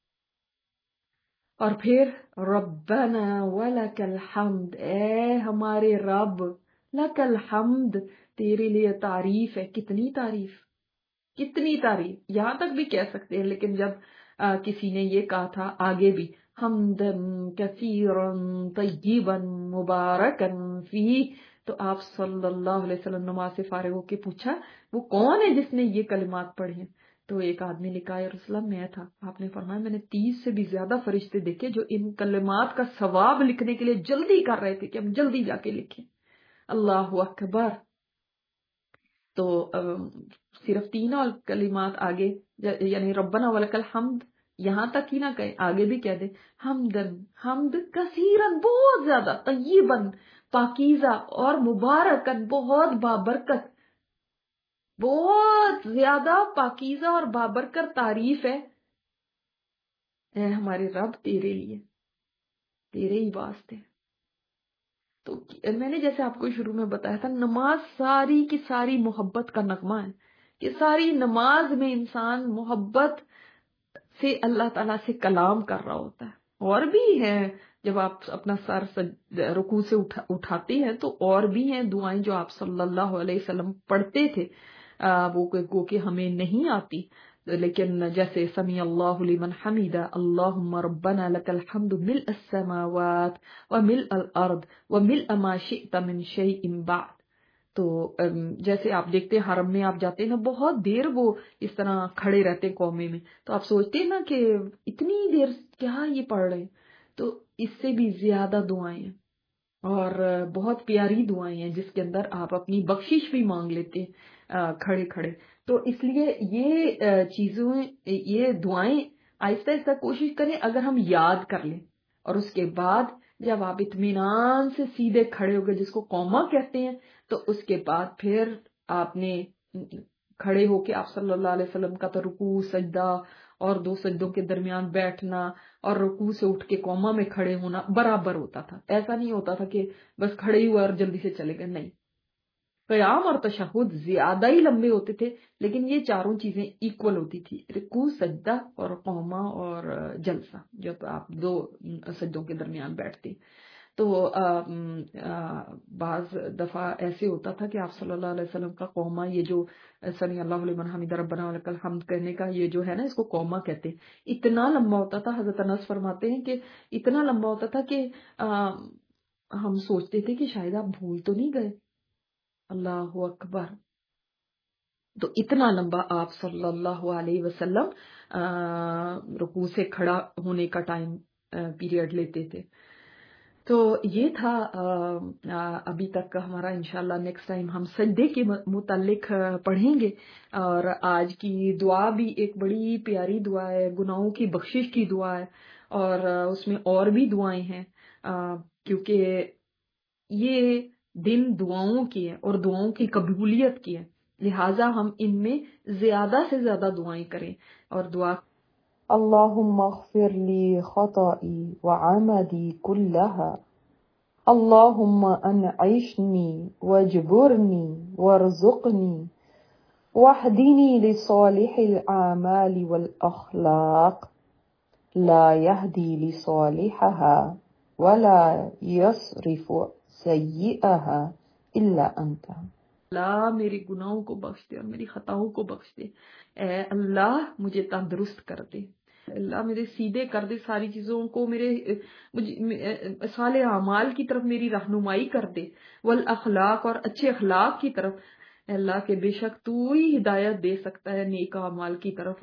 اور پھر ربنا ولک الحمد، اے ہمارے رب، لک الحمد، تیرے لیے تعریف ہے. کتنی تعریف، کتنی تعریف، یہاں تک بھی کہہ سکتے ہیں. لیکن جب کسی نے یہ کہا تھا آگے بھی، حمدن کثیرا طیبا مبارکا فیہ، تو آپ صلی اللہ علیہ وسلم نماز سے فارغ ہو کے پوچھا وہ کون ہے جس نے یہ کلمات پڑھے ہیں؟ تو ایک آدمی نے کہا یا رسول اللہ میں تھا. آپ نے فرمایا میں نے 30 سے بھی زیادہ فرشتے دیکھے جو ان کلمات کا ثواب لکھنے کے لیے جلدی کر رہے تھے کہ ہم جلدی جا کے لکھیں. اللہ اکبر. تو صرف 3 اور کلمات آگے، یعنی ربنا ولک الحمد یہاں تک ہی نہ کہیں، آگے بھی کہہ دیں حمدن، حمد کثیرن بہت زیادہ، طیبن پاکیزہ، اور مبارکن بہت بابرکت، بہت زیادہ پاکیزہ اور بابرکت تعریف ہے اے ہمارے رب تیرے لیے، تیرے ہی واسطے. تو میں نے جیسے آپ کو شروع میں بتایا تھا، نماز ساری کی ساری محبت کا نغمہ ہے، کہ ساری نماز میں انسان محبت سے اللہ تعالیٰ سے کلام کر رہا ہوتا ہے. اور بھی ہے جب آپ اپنا سر رکوع سے اٹھاتے ہیں تو اور بھی ہیں دعائیں جو آپ صلی اللہ علیہ وسلم پڑھتے تھے، وہ کہ ہمیں نہیں آتی، لیکن جیسے سمیع اللہ لمن حمیدہ، اللہم ربنا لک الحمد ملء السماوات وملء الارض وملء ما شئت من شیء بعد. تو جیسے آپ دیکھتے ہیں حرم میں آپ جاتے ہیں نا، بہت دیر وہ اس طرح کھڑے رہتے ہیں قومے میں، تو آپ سوچتے ہیں نا کہ اتنی دیر کیا یہ پڑھ رہے ہیں. تو اس سے بھی زیادہ دعائیں ہیں اور بہت پیاری دعائیں ہیں جس کے اندر آپ اپنی بخشش بھی مانگ لیتے ہیں کھڑے کھڑے. تو اس لیے یہ چیزوں، یہ دعائیں آہستہ آہستہ کوشش کریں اگر ہم یاد کر لیں، اور اس کے بعد جب آپ اطمینان سے سیدھے کھڑے ہو گئے جس کو قوما کہتے ہیں، تو اس کے بعد پھر آپ نے کھڑے ہو کے آپ صلی اللہ علیہ وسلم کا تو رکوع، سجدہ اور 2 سجدوں کے درمیان بیٹھنا اور رکوع سے اٹھ کے قوما میں کھڑے ہونا برابر ہوتا تھا. ایسا نہیں ہوتا تھا کہ بس کھڑے ہی ہوئے اور جلدی سے چلے گئے، نہیں. قیام اور تشہد زیادہ ہی لمبے ہوتے تھے، لیکن یہ چاروں چیزیں ایکول ہوتی تھی، رکوع، سجدہ اور قوما اور جلسہ، جب آپ 2 سجدوں کے درمیان بیٹھتے. تو بعض دفعہ ایسے ہوتا تھا کہ آپ صلی اللہ علیہ وسلم کا قوما، یہ جو سمیع اللہ لمن حمیدہ ربنا ولک الحمد کہنے کا یہ جو ہے نا، اس کو قوما کہتے ہیں، اتنا لمبا ہوتا تھا. حضرت انس فرماتے ہیں کہ اتنا لمبا ہوتا تھا کہ ہم سوچتے تھے کہ شاید آپ بھول تو نہیں گئے. اللہ اکبر. تو اتنا لمبا آپ صلی اللہ علیہ وسلم رکوع سے کھڑا ہونے کا ٹائم پیریڈ لیتے تھے. تو یہ تھا ابھی تک کا ہمارا. انشاءاللہ نیکسٹ ٹائم ہم سجدے کے متعلق پڑھیں گے. اور آج کی دعا بھی ایک بڑی پیاری دعا ہے, گناہوں کی بخشش کی دعا ہے, اور اس میں اور بھی دعائیں ہیں کیونکہ یہ دن دعاؤں کی ہے اور دعاؤں کی قبولیت کی ہے, لہٰذا ہم ان میں زیادہ سے زیادہ دعائیں کریں. اور دعا اللهم اغفر لي خطئي وعمدي كلها اللهم انعشني واجبرني وارزقني واهدني لصالح الأعمال والأخلاق لا يهدي لصالحها ولا يصرف سيئها إلا أنت. اللہ میرے گناہوں کو بخش دے اور میری خطاؤں کو بخش دے. اے اللہ مجھے تندرست کر دے, اللہ میرے سیدھے کر دے ساری چیزوں کو, میرے صالح اعمال کی طرف میری رہنمائی کر دے, والاخلاق اور اچھے اخلاق کی طرف. اے اللہ کہ بے شک تو ہی ہدایت دے سکتا ہے نیک اعمال کی طرف,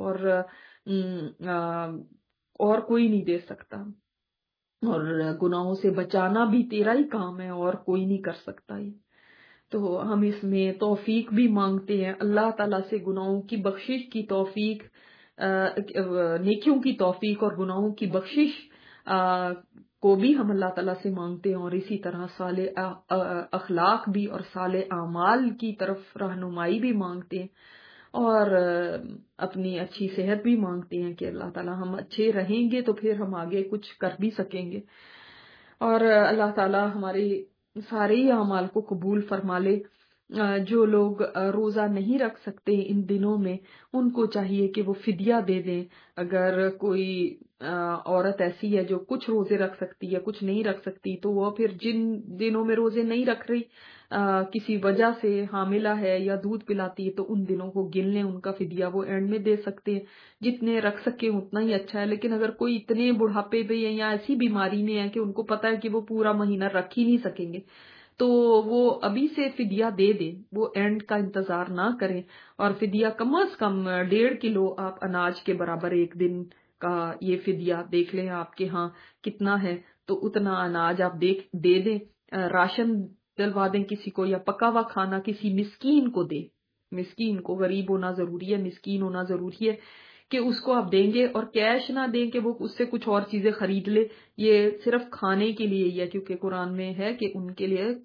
اور کوئی نہیں دے سکتا, اور گناہوں سے بچانا بھی تیرا ہی کام ہے اور کوئی نہیں کر سکتا. تو ہم اس میں توفیق بھی مانگتے ہیں اللہ تعالیٰ سے, گناہوں کی بخشش کی توفیق, نیکیوں کی توفیق اور گناہوں کی بخشش کو بھی ہم اللہ تعالیٰ سے مانگتے ہیں, اور اسی طرح صالح اخلاق بھی اور صالح اعمال کی طرف رہنمائی بھی مانگتے ہیں, اور اپنی اچھی صحت بھی مانگتے ہیں کہ اللہ تعالیٰ ہم اچھے رہیں گے تو پھر ہم آگے کچھ کر بھی سکیں گے. اور اللہ تعالیٰ ہمارے سارے ہی اعمال کو قبول فرما لے. جو لوگ روزہ نہیں رکھ سکتے ان دنوں میں, ان کو چاہیے کہ وہ فدیہ دے دیں. اگر کوئی عورت ایسی ہے جو کچھ روزے رکھ سکتی ہے کچھ نہیں رکھ سکتی, تو وہ پھر جن دنوں میں روزے نہیں رکھ رہی, کسی وجہ سے حاملہ ہے یا دودھ پلاتی ہے, تو ان دنوں کو گن لیں, ان کا فدیہ وہ اینڈ میں دے سکتے ہیں. جتنے رکھ سکے اتنا ہی اچھا ہے. لیکن اگر کوئی اتنے بڑھاپے پہ یا ایسی بیماری میں ہے کہ ان کو پتہ ہے کہ وہ پورا مہینہ رکھ ہی نہیں سکیں گے, تو وہ ابھی سے فدیہ دے دیں, وہ اینڈ کا انتظار نہ کریں. اور فدیہ کم از کم 1.5 کلو آپ اناج کے برابر ایک دن کا یہ فدیہ دیکھ لیں آپ کے ہاں کتنا ہے, تو اتنا اناج آپ دے دیں. راشن دلوا دیں کسی کو, یا پکا ہوا کھانا کسی مسکین کو دیں. مسکین کو, غریب ہونا ضروری ہے, مسکین ہونا ضروری ہے کہ اس کو آپ دیں گے, اور کیش نہ دیں کہ وہ اس سے کچھ اور چیزیں خرید لے. یہ صرف کھانے کے لیے ہی ہے, کیونکہ قرآن میں ہے کہ ان کے لیے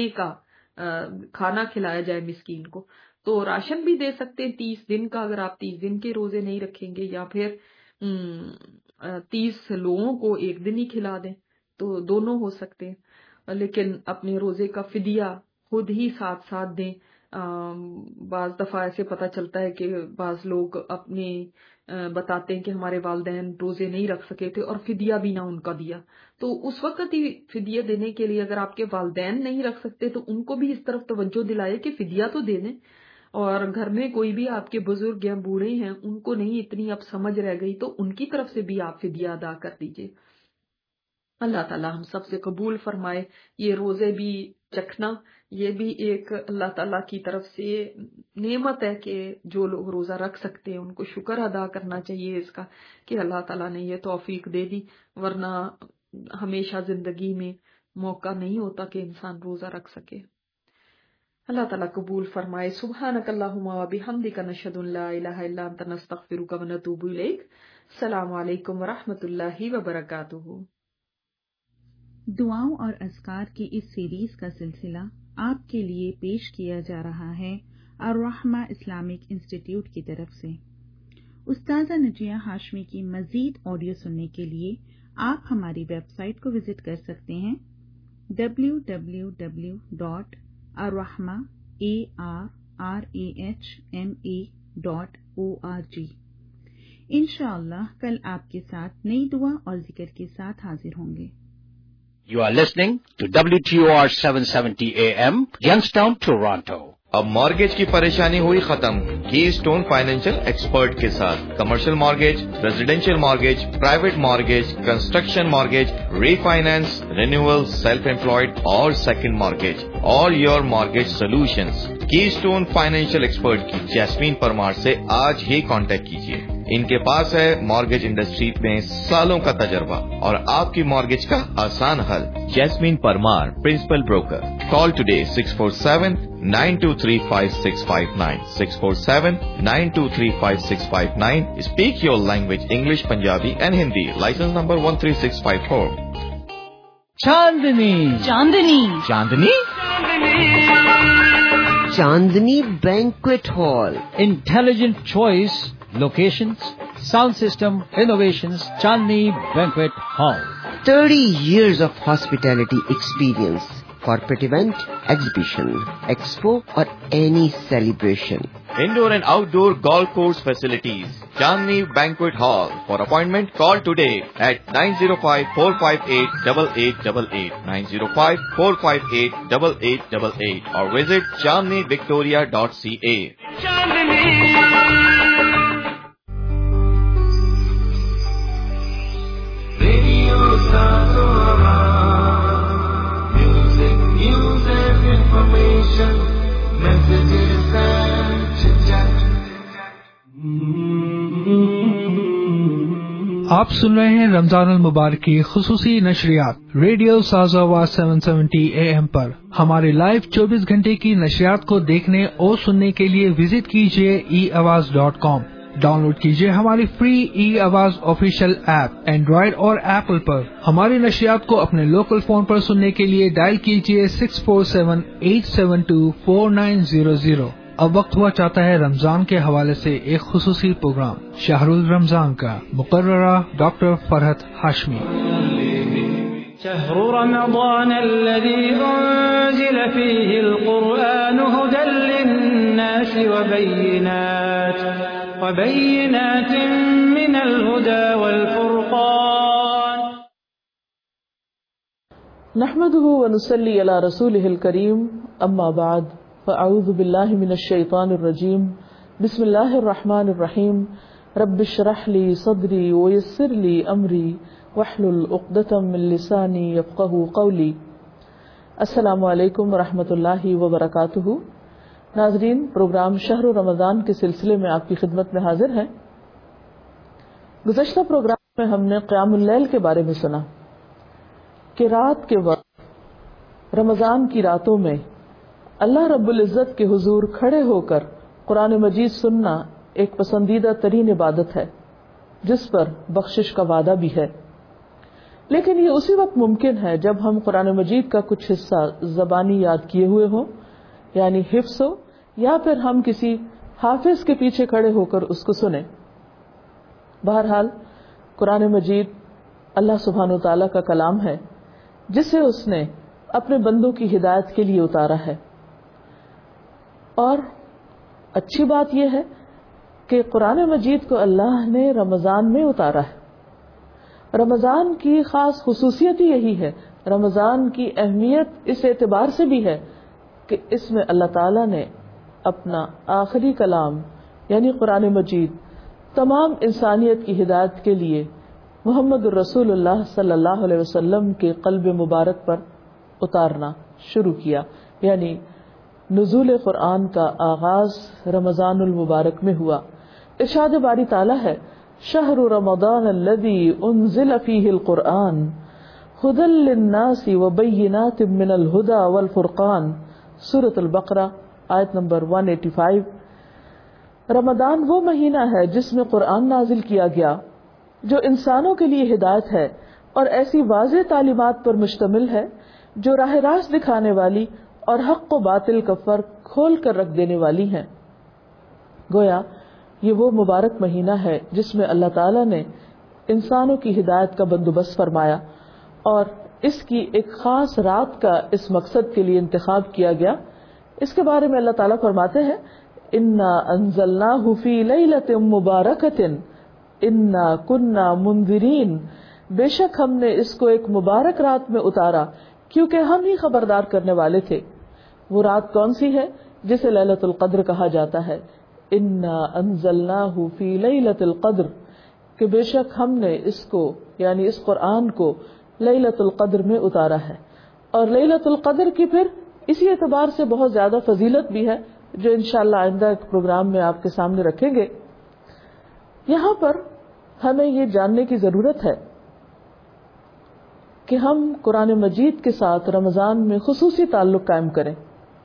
کھانا کھلایا جائے مسکین کو. تو راشن بھی دے سکتے ہیں 30 دن کا, اگر آپ 30 دن کے روزے نہیں رکھیں گے, یا پھر 30 لوگوں کو ایک دن ہی کھلا دیں, تو دونوں ہو سکتے ہیں. لیکن اپنے روزے کا فدیہ خود ہی ساتھ ساتھ دیں. بعض دفعہ ایسے پتہ چلتا ہے کہ بعض لوگ اپنے بتاتے ہیں کہ ہمارے والدین روزے نہیں رکھ سکے تھے اور فدیہ بھی نہ ان کا دیا, تو اس وقت ہی فدیہ دینے کے لیے اگر آپ کے والدین نہیں رکھ سکتے تو ان کو بھی اس طرف توجہ دلائے کہ فدیہ تو دے دیں. اور گھر میں کوئی بھی آپ کے بزرگ یا بوڑھے ہیں, ان کو نہیں اتنی اب سمجھ رہ گئی, تو ان کی طرف سے بھی آپ فدیہ ادا کر دیجئے. اللہ تعالیٰ ہم سب سے قبول فرمائے. یہ روزے بھی چکھنا, یہ بھی ایک اللہ تعالیٰ کی طرف سے نعمت ہے کہ جو لوگ روزہ رکھ سکتے ہیں ان کو شکر ادا کرنا چاہیے اس کا کہ اللہ تعالیٰ نے یہ توفیق دے دی, ورنہ ہمیشہ زندگی میں موقع نہیں ہوتا کہ انسان روزہ رکھ سکے. اللہ تعالیٰ قبول فرمائے. سبحانک اللہم و بحمدک نشہد ان لا الہ الا انت نستغفرک و نتوب الیک. السلام علیکم ورحمۃ اللہ وبرکاتہ. دعاؤں اور اذکار کی اس سیریز کا سلسلہ آپ کے لیے پیش کیا جا رہا ہے الرحمہ اسلامک انسٹیٹیوٹ کی طرف سے. استاذہ نجیہ ہاشمی کی مزید آڈیو سننے کے لیے آپ ہماری ویب سائٹ کو وزٹ کر سکتے ہیں www.arrahma.org. انشاءاللہ کل آپ کے ساتھ نئی دعا اور ذکر کے ساتھ حاضر ہوں گے. You are listening to WTOR 770 AM, Youngstown, Toronto, اب مارگیج کی پریشانی ہوئی ختم کی اسٹون فائنینشیل ایکسپرٹ کے ساتھ. Commercial mortgage, residential mortgage, private mortgage, construction mortgage, refinance, renewal, self employed اور second mortgage. All your mortgage solutions. Keystone Financial Expert کی جیسمین پرمار سے آج ہی کانٹیکٹ کیجیے. ان کے پاس ہے مارگیج انڈسٹری میں سالوں کا تجربہ اور آپ کی مارگیج کا آسان حل. Jasmine Parmar, principal broker. Call 647-923-5659. 647-923-5659. Speak your language, English, Punjabi and Hindi. License number 13654. Chandni. Chandni. Chandni? Chandni Banquet Hall. Intelligent choice, locations, sound system, innovations, Chandni Banquet Hall. 30 years of hospitality experience. Corporate event, exhibition, expo or any celebration. Indoor and outdoor golf course facilities. Chandni Banquet Hall. For appointment, call today at 905-458-8888. 905-458-8888 or visit chandnivictoria.ca. آپ سن رہے ہیں رمضان المبارک کی خصوصی نشریات radio ساز آواز 770 AM پر. ہمارے لائیو 24 گھنٹے کی نشریات کو دیکھنے اور سننے کے لیے وزٹ کیجیے eAwaz.com. ڈاؤن لوڈ کیجیے ہماری فری ای آواز آفیشیل ایپ اینڈرائڈ اور ایپل پر. ہماری نشریات کو اپنے لوکل فون پر سننے کے لیے ڈائل کیجیے 647-872-4900. اب وقت ہوا چاہتا ہے رمضان کے حوالے سے ایک خصوصی پروگرام شہر الرمضان کا. مقررہ ڈاکٹر فرحت ہاشمی. شهر رمضان الذي أنزل فيه القرآن هدى للناس وبينات من الهدى والفرقان. نحمده ونصلي على رسوله الكريم. أما بعد فأعوذ بالله من الشيطان الرجيم. بسم الله الرحمن الرحيم. رب اشرح لي صدري ويسر لي أمري واحلل عقدة من لساني يفقهوا قولي. السلام علیکم ورحمۃ اللہ وبرکاتہ. ناظرین، پروگرام شہر رمضان کے سلسلے میں آپ کی خدمت میں حاضر ہیں. گزشتہ پروگرام میں ہم نے قیام اللیل کے بارے میں سنا کہ رات کے وقت رمضان کی راتوں میں اللہ رب العزت کے حضور کھڑے ہو کر قرآن مجید سننا ایک پسندیدہ ترین عبادت ہے جس پر بخشش کا وعدہ بھی ہے. لیکن یہ اسی وقت ممکن ہے جب ہم قرآن مجید کا کچھ حصہ زبانی یاد کیے ہوئے ہوں، یعنی حفظ ہو، یا پھر ہم کسی حافظ کے پیچھے کھڑے ہو کر اس کو سنیں. بہرحال قرآن مجید اللہ سبحانہ و تعالیٰ کا کلام ہے جسے اس نے اپنے بندوں کی ہدایت کے لیے اتارا ہے. اور اچھی بات یہ ہے کہ قرآن مجید کو اللہ نے رمضان میں اتارا ہے. رمضان کی خاص خصوصیت ہی یہی ہے. رمضان کی اہمیت اس اعتبار سے بھی ہے کہ اس میں اللہ تعالیٰ نے اپنا آخری کلام یعنی قرآن مجید تمام انسانیت کی ہدایت کے لیے محمد الرسول اللہ صلی اللہ علیہ وسلم کے قلب مبارک پر اتارنا شروع کیا. یعنی نزول قرآن کا آغاز رمضان المبارک میں ہوا. ارشاد باری تعالیٰ ہے شہر رمضان الذی انزل فیہ القرآن ھدی للناس وبینات من الھدی والفرقان. سورۃ البقرہ آیت نمبر 185. رمضان وہ مہینہ ہے جس میں قرآن نازل کیا گیا جو انسانوں کے لیے ہدایت ہے اور ایسی واضح تعلیمات پر مشتمل ہے جو راہ راست دکھانے والی اور حق و باطل کا فرق کھول کر رکھ دینے والی ہیں. گویا یہ وہ مبارک مہینہ ہے جس میں اللہ تعالیٰ نے انسانوں کی ہدایت کا بندوبست فرمایا اور اس کی ایک خاص رات کا اس مقصد کے لیے انتخاب کیا گیا. اس کے بارے میں اللہ تعالیٰ فرماتے ہیں انا انزلناہ فی لیلۃ مبارکۃ انا کنا منذرین. بے شک ہم نے اس کو ایک مبارک رات میں اتارا کیونکہ ہم ہی خبردار کرنے والے تھے. وہ رات کون سی ہے جسے لیلۃ القدر کہا جاتا ہے. انا انزلناہ فی لیلۃ القدر، کہ بے شک ہم نے اس کو یعنی اس قرآن کو لیلۃ القدر میں اتارا ہے. اور لیلۃ القدر کی پھر اسی اعتبار سے بہت زیادہ فضیلت بھی ہے جو انشاءاللہ آئندہ ایک پروگرام میں آپ کے سامنے رکھیں گے. یہاں پر ہمیں یہ جاننے کی ضرورت ہے کہ ہم قرآن مجید کے ساتھ رمضان میں خصوصی تعلق قائم کریں.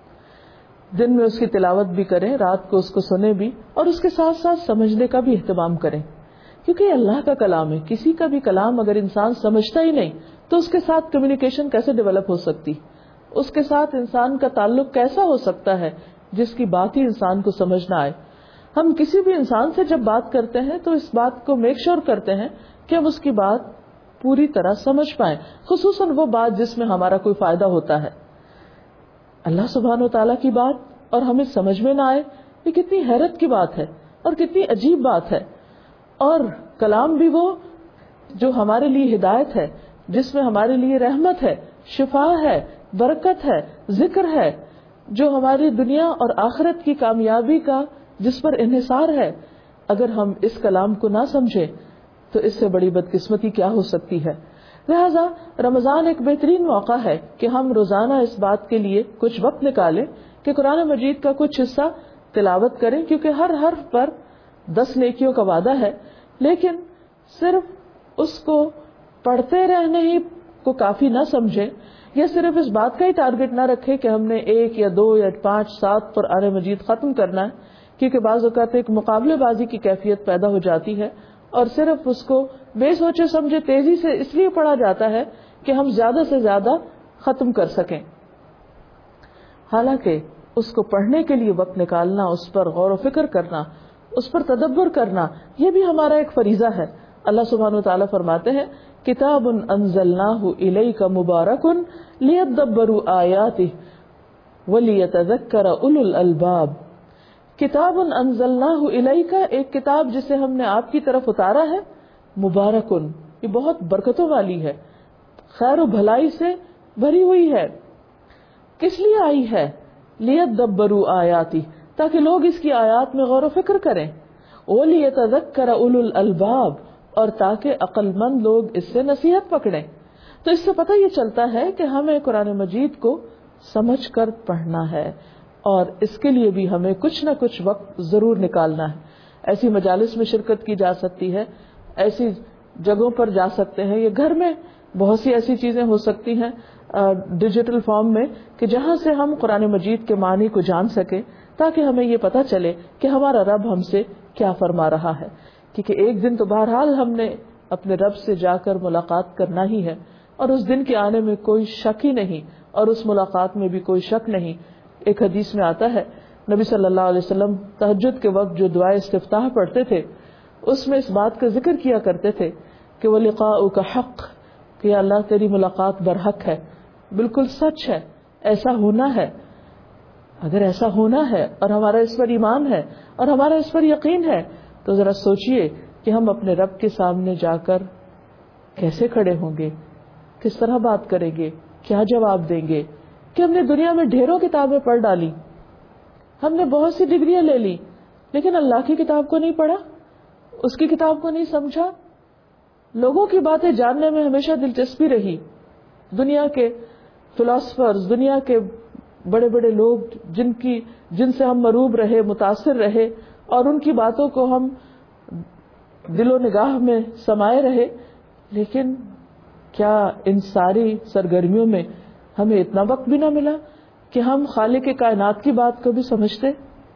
دن میں اس کی تلاوت بھی کریں، رات کو اس کو سنیں بھی، اور اس کے ساتھ ساتھ سمجھنے کا بھی اہتمام کریں، کیونکہ یہ اللہ کا کلام ہے. کسی کا بھی کلام اگر انسان سمجھتا ہی نہیں تو اس کے ساتھ کمیونیکیشن کیسے ڈیولپ ہو سکتی، اس کے ساتھ انسان کا تعلق کیسا ہو سکتا ہے جس کی بات ہی انسان کو سمجھ نہ آئے. ہم کسی بھی انسان سے جب بات کرتے ہیں تو اس بات کو میک شور کرتے ہیں کہ ہم اس کی بات پوری طرح سمجھ پائیں، خصوصاً وہ بات جس میں ہمارا کوئی فائدہ ہوتا ہے. اللہ سبحانہ و تعالیٰ کی بات اور ہمیں سمجھ میں نہ آئے، یہ کتنی حیرت کی بات ہے اور کتنی عجیب بات ہے. اور کلام بھی وہ جو ہمارے لیے ہدایت ہے، جس میں ہمارے لیے رحمت ہے، شفا ہے، برکت ہے، ذکر ہے، جو ہماری دنیا اور آخرت کی کامیابی کا جس پر انحصار ہے. اگر ہم اس کلام کو نہ سمجھیں تو اس سے بڑی بدقسمتی کیا ہو سکتی ہے. لہذا رمضان ایک بہترین موقع ہے کہ ہم روزانہ اس بات کے لیے کچھ وقت نکالیں کہ قرآن مجید کا کچھ حصہ تلاوت کریں، کیونکہ ہر حرف پر 10 نیکیوں کا وعدہ ہے. لیکن صرف اس کو پڑھتے رہنے ہی کو کافی نہ سمجھیں، یا صرف اس بات کا ہی ٹارگٹ نہ رکھے کہ ہم نے 1 یا 2 یا 5 7 قرآن مجید ختم کرنا ہے، کیونکہ بعض اوقات ایک مقابلے بازی کی کیفیت پیدا ہو جاتی ہے اور صرف اس کو بے سوچے سمجھے تیزی سے اس لیے پڑھا جاتا ہے کہ ہم زیادہ سے زیادہ ختم کر سکیں. حالانکہ اس کو پڑھنے کے لیے وقت نکالنا، اس پر غور و فکر کرنا، اس پر تدبر کرنا، یہ بھی ہمارا ایک فریضہ ہے. اللہ سبحانہ و تعالیٰ فرماتے ہیں کتاب انزلناہ الیک مبارک لیدبروا آیاتہ ولیتذکر اولو الالباب. کتاب انزلناہ الیک، ایک کتاب جسے ہم نے آپ کی طرف اتارا ہے، مبارکن، یہ بہت برکتوں والی ہے، خیر و بھلائی سے بھری ہوئی ہے. کس لیے آئی ہے؟ لیدبروا آیاتہ، تاکہ لوگ اس کی آیات میں غور و فکر کریں. ولیتذکر اولو الالباب، اور تاکہ عقل مند لوگ اس سے نصیحت پکڑیں. تو اس سے پتہ یہ چلتا ہے کہ ہمیں قرآن مجید کو سمجھ کر پڑھنا ہے، اور اس کے لیے بھی ہمیں کچھ نہ کچھ وقت ضرور نکالنا ہے. ایسی مجالس میں شرکت کی جا سکتی ہے، ایسی جگہوں پر جا سکتے ہیں، یا گھر میں بہت سی ایسی چیزیں ہو سکتی ہیں ڈیجیٹل فارم میں کہ جہاں سے ہم قرآن مجید کے معنی کو جان سکیں، تاکہ ہمیں یہ پتہ چلے کہ ہمارا رب ہم سے کیا فرما رہا ہے. کیونکہ ایک دن تو بہرحال ہم نے اپنے رب سے جا کر ملاقات کرنا ہی ہے، اور اس دن کے آنے میں کوئی شک ہی نہیں، اور اس ملاقات میں بھی کوئی شک نہیں. ایک حدیث میں آتا ہے نبی صلی اللہ علیہ وسلم تہجد کے وقت جو دعائے استفتاح پڑھتے تھے اس میں اس بات کا ذکر کیا کرتے تھے کہ وَلِقَاؤُكَ حَقٌّ، کہ اللہ تیری ملاقات برحق ہے، بالکل سچ ہے، ایسا ہونا ہے. اگر ایسا ہونا ہے اور ہمارا اس پر ایمان ہے اور ہمارا اس پر یقین ہے تو ذرا سوچئے کہ ہم اپنے رب کے سامنے جا کر کیسے کھڑے ہوں گے، کس طرح بات کریں گے، کیا جواب دیں گے. کہ ہم نے دنیا میں ڈھیروں کتابیں پڑھ ڈالی، ہم نے بہت سی ڈگریاں لے لی، لیکن اللہ کی کتاب کو نہیں پڑھا، اس کی کتاب کو نہیں سمجھا. لوگوں کی باتیں جاننے میں ہمیشہ دلچسپی رہی، دنیا کے فلاسفرز، دنیا کے بڑے بڑے لوگ جن سے ہم مروب رہے، متاثر رہے، اور ان کی باتوں کو ہم دل و نگاہ میں سمائے رہے. لیکن کیا ان ساری سرگرمیوں میں ہمیں اتنا وقت بھی نہ ملا کہ ہم خالق کائنات کی بات کو بھی سمجھتے؟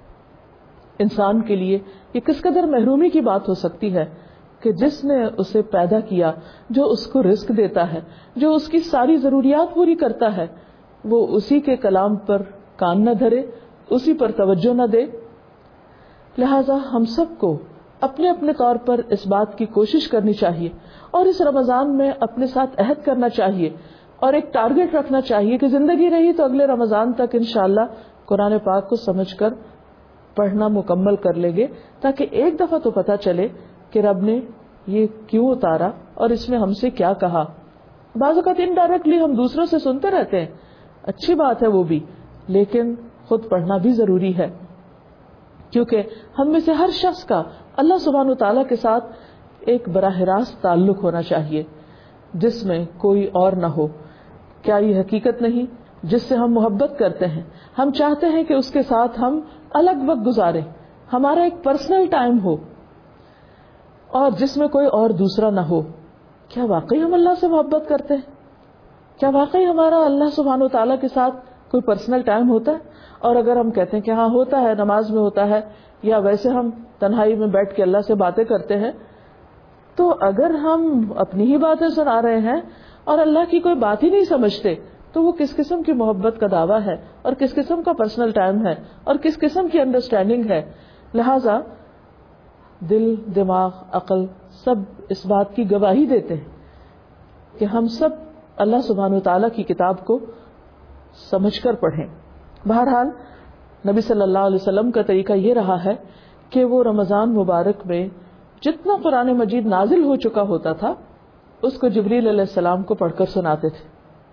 انسان کے لیے یہ کس قدر محرومی کی بات ہو سکتی ہے کہ جس نے اسے پیدا کیا، جو اس کو رزق دیتا ہے، جو اس کی ساری ضروریات پوری کرتا ہے، وہ اسی کے کلام پر کان نہ دھرے، اسی پر توجہ نہ دے. لہذا ہم سب کو اپنے اپنے طور پر اس بات کی کوشش کرنی چاہیے، اور اس رمضان میں اپنے ساتھ عہد کرنا چاہیے اور ایک ٹارگٹ رکھنا چاہیے کہ زندگی رہی تو اگلے رمضان تک انشاءاللہ قرآن پاک کو سمجھ کر پڑھنا مکمل کر لیں گے، تاکہ ایک دفعہ تو پتہ چلے کہ رب نے یہ کیوں اتارا اور اس میں ہم سے کیا کہا. بعض اوقات انڈائریکٹلی ہم دوسروں سے سنتے رہتے ہیں، اچھی بات ہے وہ بھی، لیکن خود پڑھنا بھی ضروری ہے، کیونکہ ہم میں سے ہر شخص کا اللہ سبحانہ و تعالیٰ کے ساتھ ایک براہ راست تعلق ہونا چاہیے جس میں کوئی اور نہ ہو. کیا یہ حقیقت نہیں جس سے ہم محبت کرتے ہیں، ہم چاہتے ہیں کہ اس کے ساتھ ہم الگ وقت گزاریں، ہمارا ایک پرسنل ٹائم ہو اور جس میں کوئی اور دوسرا نہ ہو. کیا واقعی ہم اللہ سے محبت کرتے ہیں؟ کیا واقعی ہمارا اللہ سبحانہ و تعالیٰ کے ساتھ کوئی پرسنل ٹائم ہوتا ہے؟ اور اگر ہم کہتے ہیں کہ ہاں ہوتا ہے، نماز میں ہوتا ہے یا ویسے ہم تنہائی میں بیٹھ کے اللہ سے باتیں کرتے ہیں، تو اگر ہم اپنی ہی باتیں سنا رہے ہیں اور اللہ کی کوئی بات ہی نہیں سمجھتے تو وہ کس قسم کی محبت کا دعویٰ ہے اور کس قسم کا پرسنل ٹائم ہے اور کس قسم کی انڈرسٹینڈنگ ہے. لہذا دل، دماغ، عقل سب اس بات کی گواہی دیتے ہیں کہ ہم سب اللہ سبحانہ وتعالیٰ کی کتاب کو سمجھ کر پڑھیں. بہرحال نبی صلی اللہ علیہ وسلم کا طریقہ یہ رہا ہے کہ وہ رمضان مبارک میں جتنا قرآن مجید نازل ہو چکا ہوتا تھا اس کو جبریل علیہ السلام کو پڑھ کر سناتے تھے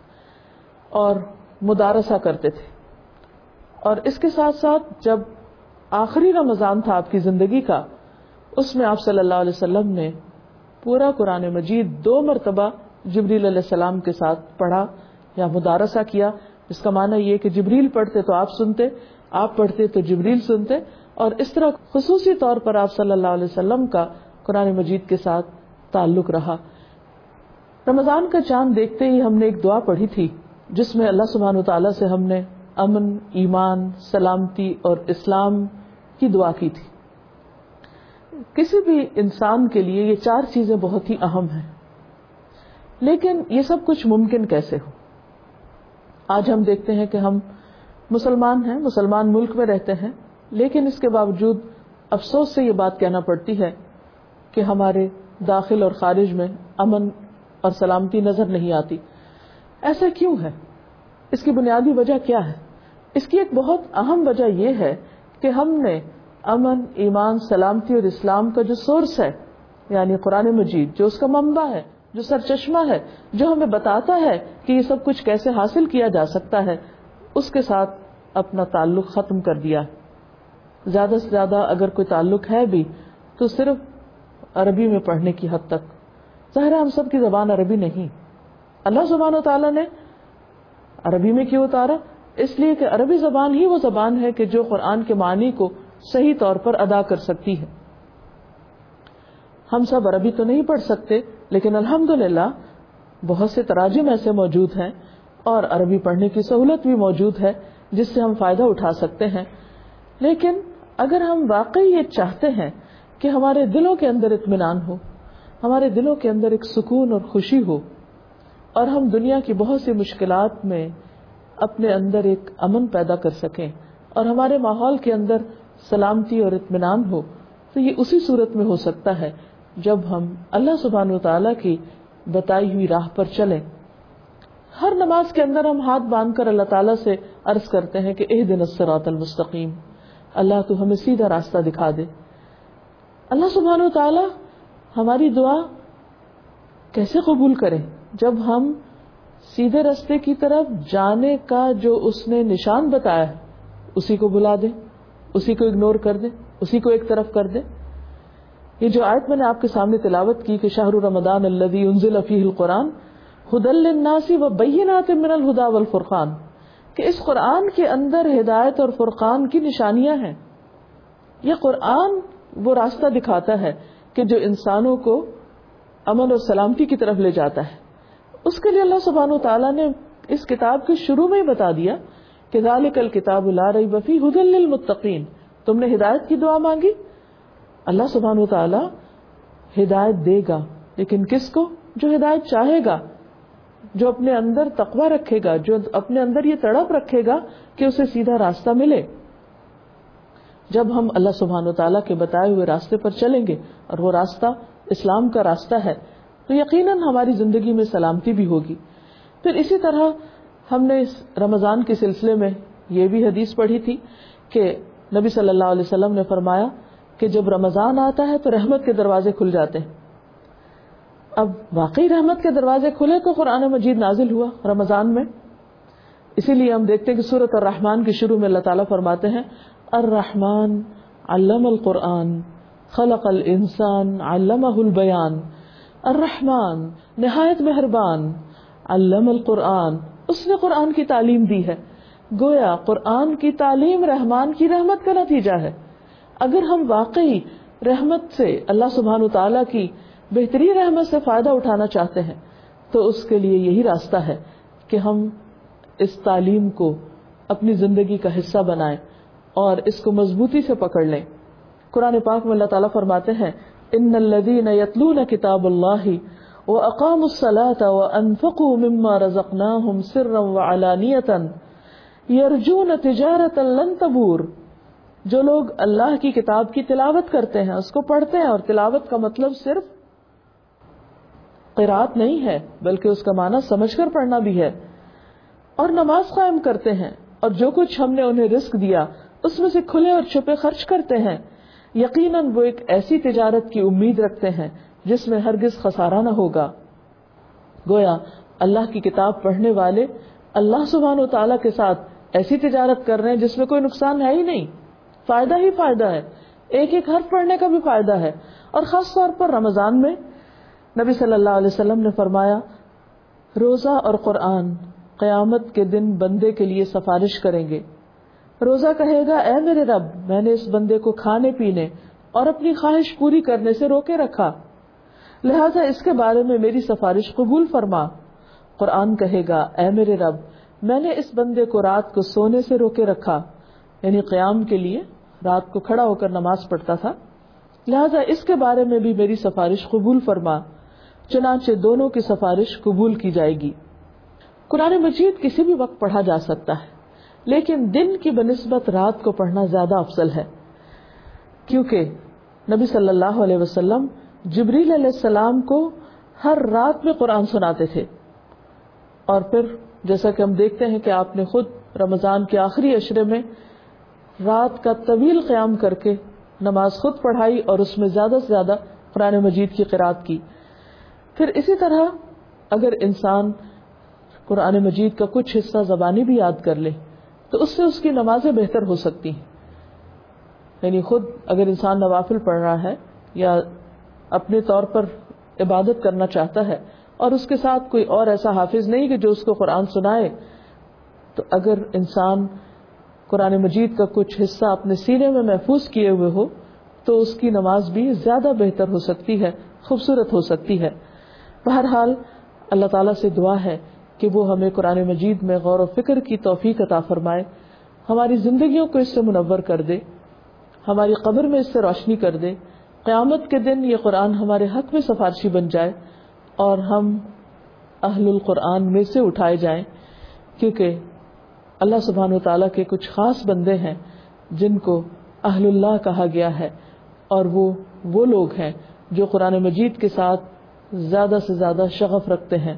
اور مدارسہ کرتے تھے. اور اس کے ساتھ ساتھ جب آخری رمضان تھا آپ کی زندگی کا، اس میں آپ صلی اللہ علیہ وسلم نے پورا قرآن مجید 2 مرتبہ جبریل علیہ السلام کے ساتھ پڑھا یا مدارسہ کیا، جس کا معنی یہ کہ جبریل پڑھتے تو آپ سنتے، آپ پڑھتے تو جبریل سنتے، اور اس طرح خصوصی طور پر آپ صلی اللہ علیہ وسلم کا قرآن مجید کے ساتھ تعلق رہا. رمضان کا چاند دیکھتے ہی ہم نے ایک دعا پڑھی تھی جس میں اللہ سبحانہ وتعالیٰ سے ہم نے امن، ایمان، سلامتی اور اسلام کی دعا کی تھی. کسی بھی انسان کے لیے یہ 4 چیزیں بہت ہی اہم ہیں، لیکن یہ سب کچھ ممکن کیسے ہو؟ آج ہم دیکھتے ہیں کہ ہم مسلمان ہیں، مسلمان ملک میں رہتے ہیں، لیکن اس کے باوجود افسوس سے یہ بات کہنا پڑتی ہے کہ ہمارے داخل اور خارج میں امن اور سلامتی نظر نہیں آتی. ایسا کیوں ہے؟ اس کی بنیادی وجہ کیا ہے؟ اس کی ایک بہت اہم وجہ یہ ہے کہ ہم نے امن، ایمان، سلامتی اور اسلام کا جو سورس ہے یعنی قرآن مجید، جو اس کا منبع ہے، جو سرچشمہ ہے، جو ہمیں بتاتا ہے کہ یہ سب کچھ کیسے حاصل کیا جا سکتا ہے، اس کے ساتھ اپنا تعلق ختم کر دیا. زیادہ سے زیادہ اگر کوئی تعلق ہے بھی تو صرف عربی میں پڑھنے کی حد تک. ظاہر ہے ہم سب کی زبان عربی نہیں. اللہ سبحانہ و تعالیٰ نے عربی میں کیوں اتارا؟ اس لیے کہ عربی زبان ہی وہ زبان ہے کہ جو قرآن کے معنی کو صحیح طور پر ادا کر سکتی ہے. ہم سب عربی تو نہیں پڑھ سکتے، لیکن الحمدللہ بہت سے تراجم ایسے موجود ہیں اور عربی پڑھنے کی سہولت بھی موجود ہے جس سے ہم فائدہ اٹھا سکتے ہیں. لیکن اگر ہم واقعی یہ چاہتے ہیں کہ ہمارے دلوں کے اندر اطمینان ہو، ہمارے دلوں کے اندر ایک سکون اور خوشی ہو، اور ہم دنیا کی بہت سی مشکلات میں اپنے اندر ایک امن پیدا کر سکیں اور ہمارے ماحول کے اندر سلامتی اور اطمینان ہو، تو یہ اسی صورت میں ہو سکتا ہے جب ہم اللہ سبحانہ وتعالیٰ کی بتائی ہوئی راہ پر چلیں. ہر نماز کے اندر ہم ہاتھ باندھ کر اللہ تعالیٰ سے عرض کرتے ہیں کہ اہدنا الصراط المستقیم، اللہ تو ہمیں سیدھا راستہ دکھا دے. اللہ سبحانہ وتعالیٰ ہماری دعا کیسے قبول کرے جب ہم سیدھے راستے کی طرف جانے کا جو اس نے نشان بتایا ہے اسی کو بلا دیں، اسی کو اگنور کر دیں، اسی کو ایک طرف کر دیں. یہ جو آیت میں نے آپ کے سامنے تلاوت کی کہ شہر رمضان الذی انزل فیہ القرآن ھدی للناس وبینات من الھدی والفرقان، کہ اس قرآن کے اندر ہدایت اور فرقان کی نشانیاں ہیں. یہ قرآن وہ راستہ دکھاتا ہے کہ جو انسانوں کو امن اور سلامتی کی طرف لے جاتا ہے. اس کے لیے اللہ سبحانہ وتعالیٰ نے اس کتاب کے شروع میں ہی بتا دیا کہ ذالک الکتاب لا ریب فیہ ھدی للمتقین. تم نے ہدایت کی دعا مانگی، اللہ سبحانہ وتعالیٰ ہدایت دے گا، لیکن کس کو؟ جو ہدایت چاہے گا، جو اپنے اندر تقوی رکھے گا، جو اپنے اندر یہ تڑپ رکھے گا کہ اسے سیدھا راستہ ملے. جب ہم اللہ سبحانہ وتعالیٰ کے بتائے ہوئے راستے پر چلیں گے اور وہ راستہ اسلام کا راستہ ہے تو یقیناً ہماری زندگی میں سلامتی بھی ہوگی. پھر اسی طرح ہم نے اس رمضان کے سلسلے میں یہ بھی حدیث پڑھی تھی کہ نبی صلی اللہ علیہ وسلم نے فرمایا کہ جب رمضان آتا ہے تو رحمت کے دروازے کھل جاتے ہیں. اب واقعی رحمت کے دروازے کھلے تو قرآن مجید نازل ہوا رمضان میں. اسی لیے ہم دیکھتے ہیں کہ سورۃ الرحمن کے شروع میں اللہ تعالیٰ فرماتے ہیں الرحمن علم القرآن خلق الانسان علمہ البیان. الرحمن نہایت مہربان، علم القرآن اس نے قرآن کی تعلیم دی ہے. گویا قرآن کی تعلیم رحمان کی رحمت کا نتیجہ ہے. اگر ہم واقعی رحمت سے اللہ سبحانہ وتعالیٰ کی بہترین رحمت سے فائدہ اٹھانا چاہتے ہیں تو اس کے لیے یہی راستہ ہے کہ ہم اس تعلیم کو اپنی زندگی کا حصہ بنائیں اور اس کو مضبوطی سے پکڑ لیں. قرآن پاک میں اللہ تعالیٰ فرماتے ہیں ان الذین یتلون کتاب اللہ واقاموا الصلاۃ وانفقوا مما رزقناہم سرا وعلانیۃ یرجون تجارۃ لن تبور. جو لوگ اللہ کی کتاب کی تلاوت کرتے ہیں، اس کو پڑھتے ہیں، اور تلاوت کا مطلب صرف قرات نہیں ہے بلکہ اس کا معنی سمجھ کر پڑھنا بھی ہے، اور نماز قائم کرتے ہیں، اور جو کچھ ہم نے انہیں رزق دیا اس میں سے کھلے اور چھپے خرچ کرتے ہیں، یقیناً وہ ایک ایسی تجارت کی امید رکھتے ہیں جس میں ہرگز خسارہ نہ ہوگا. گویا اللہ کی کتاب پڑھنے والے اللہ سبحانہ وتعالیٰ کے ساتھ ایسی تجارت کر رہے ہیں جس میں کوئی نقصان ہے ہی نہیں، فائدہ ہی فائدہ ہے. ایک ایک حرف پڑھنے کا بھی فائدہ ہے. اور خاص طور پر رمضان میں نبی صلی اللہ علیہ وسلم نے فرمایا روزہ اور قرآن قیامت کے دن بندے کے لیے سفارش کریں گے. روزہ کہے گا اے میرے رب، میں نے اس بندے کو کھانے پینے اور اپنی خواہش پوری کرنے سے روکے رکھا، لہذا اس کے بارے میں میری سفارش قبول فرما. قرآن کہے گا اے میرے رب، میں نے اس بندے کو رات کو سونے سے روکے رکھا، یعنی قیام کے لیے رات کو کھڑا ہو کر نماز پڑھتا تھا، لہذا اس کے بارے میں بھی میری سفارش قبول فرما. چنانچہ دونوں کی سفارش قبول کی جائے گی. قرآن مجید کسی بھی وقت پڑھا جا سکتا ہے، لیکن دن کی بنسبت رات کو پڑھنا زیادہ افضل ہے، کیونکہ نبی صلی اللہ علیہ وسلم جبریل علیہ السلام کو ہر رات میں قرآن سناتے تھے. اور پھر جیسا کہ ہم دیکھتے ہیں کہ آپ نے خود رمضان کے آخری عشرے میں رات کا طویل قیام کر کے نماز خود پڑھائی اور اس میں زیادہ سے زیادہ قرآن مجید کی قرات کی. پھر اسی طرح اگر انسان قرآن مجید کا کچھ حصہ زبانی بھی یاد کر لے تو اس سے اس کی نمازیں بہتر ہو سکتی ہیں. یعنی خود اگر انسان نوافل پڑھ رہا ہے یا اپنے طور پر عبادت کرنا چاہتا ہے اور اس کے ساتھ کوئی اور ایسا حافظ نہیں کہ جو اس کو قرآن سنائے، تو اگر انسان قرآن مجید کا کچھ حصہ اپنے سینے میں محفوظ کیے ہوئے ہو تو اس کی نماز بھی زیادہ بہتر ہو سکتی ہے، خوبصورت ہو سکتی ہے. بہرحال اللہ تعالیٰ سے دعا ہے کہ وہ ہمیں قرآن مجید میں غور و فکر کی توفیق عطا فرمائے، ہماری زندگیوں کو اس سے منور کر دے، ہماری قبر میں اس سے روشنی کر دے، قیامت کے دن یہ قرآن ہمارے حق میں سفارشی بن جائے اور ہم اہل القرآن میں سے اٹھائے جائیں. کیونکہ اللہ سبحانہ وتعالیٰ کے کچھ خاص بندے ہیں جن کو اہل اللہ کہا گیا ہے، اور وہ لوگ ہیں جو قرآن مجید کے ساتھ زیادہ سے زیادہ شغف رکھتے ہیں.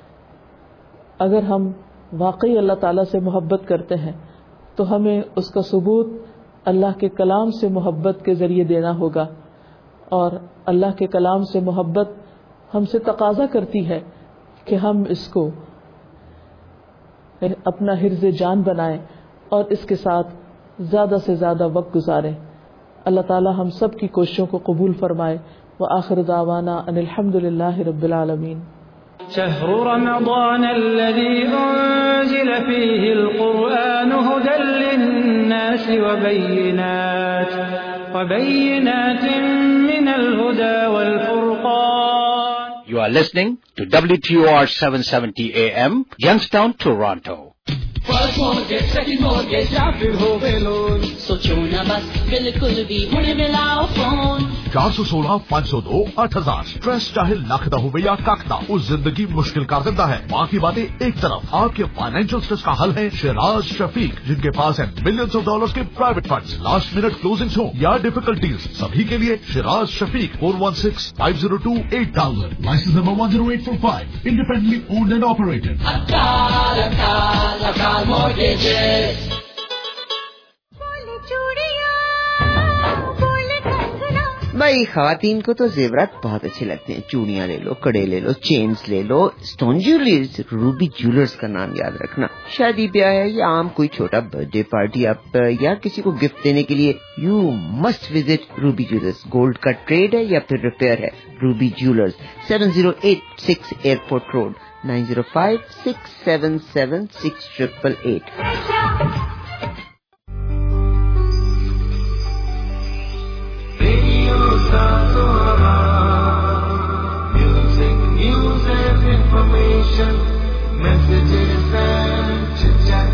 اگر ہم واقعی اللہ تعالیٰ سے محبت کرتے ہیں تو ہمیں اس کا ثبوت اللہ کے کلام سے محبت کے ذریعے دینا ہوگا، اور اللہ کے کلام سے محبت ہم سے تقاضا کرتی ہے کہ ہم اس کو اپنا حرز جان بنائیں اور اس کے ساتھ زیادہ سے زیادہ وقت گزاریں. اللہ تعالی ہم سب کی کوششوں کو قبول فرمائے. وآخر دعوانا ان الحمد للہ رب العالمین. شهر رمضان الذي أنزل فيه القرآن هدى للناس وبينات من الهدى والفرقان. You are listening to WTOR 770 AM, Youngstown, Toronto. First mortgage, second mortgage, या फिर हो गए लोन, सोचो ना बस बिल्कुल भी हुने मिलाओ फोन. 416-502-8000. स्ट्रेस चाहे लाख दा हो या काख दा, उस जिंदगी मुश्किल कर देता है. बाकी बातें एक तरफ, आपके फाइनेंशियल स्ट्रेस का हल है शिराज शफीक, जिनके पास है मिलियंस ऑफ डॉलर्स के private funds. Last minute closings हो या डिफिकल्टीज, सभी के लिए Shiraz Shafiq. 416-502-8000. License number 10845. Independently owned and operated. Akal Mortgages. بھائی خواتین کو تو زیورات بہت اچھے لگتے ہیں. چوڑیاں لے لو, کڑے لے لو, چینز لے لو, اسٹون جیولریز. روبی جیولرز کا نام یاد رکھنا. شادی بیاہ ہے یا عام کوئی چھوٹا برتھ ڈے پارٹی آپ یا کسی کو گفٹ دینے کے لیے, you must visit Ruby jewellers. Gold کا ٹریڈ ہے یا پھر ریپیئر ہے, Ruby jewellers 7086 airport road 9056776888. Messages and chit-chat.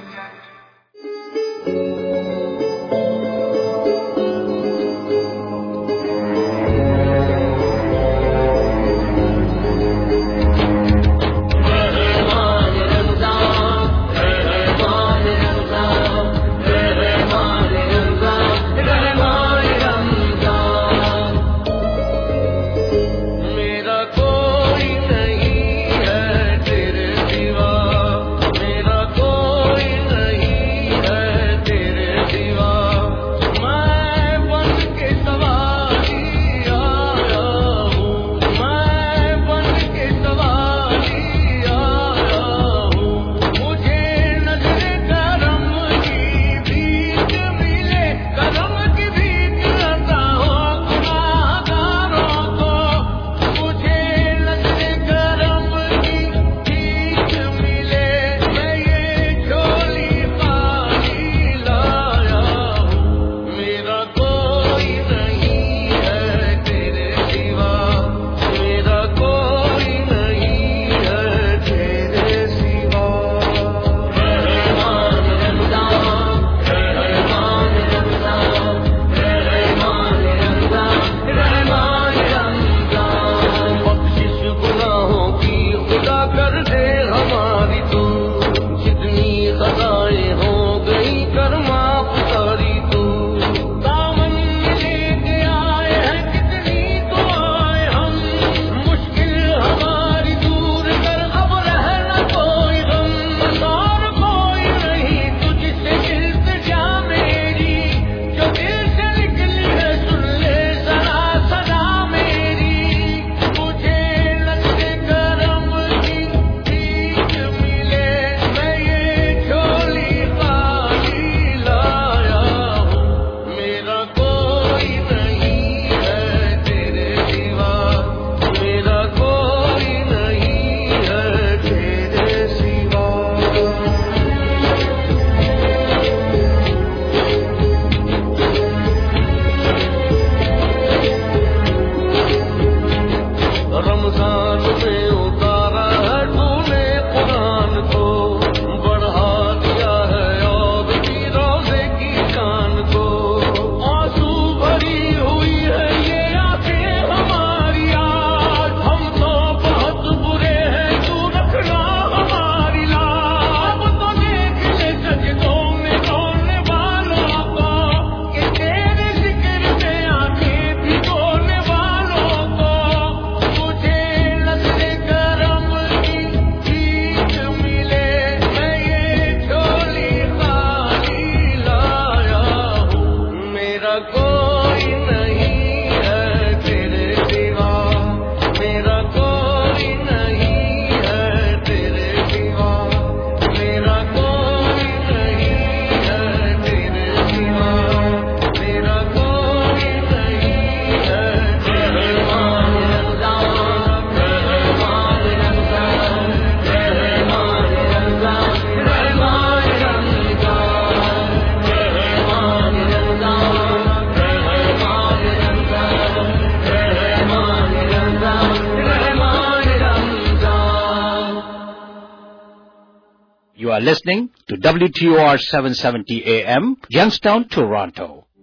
You are listening to WTOR 770 AM, Youngstown, Toronto.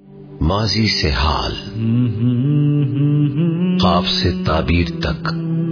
माजी से हाल, ख्वाब से ताबीर तक,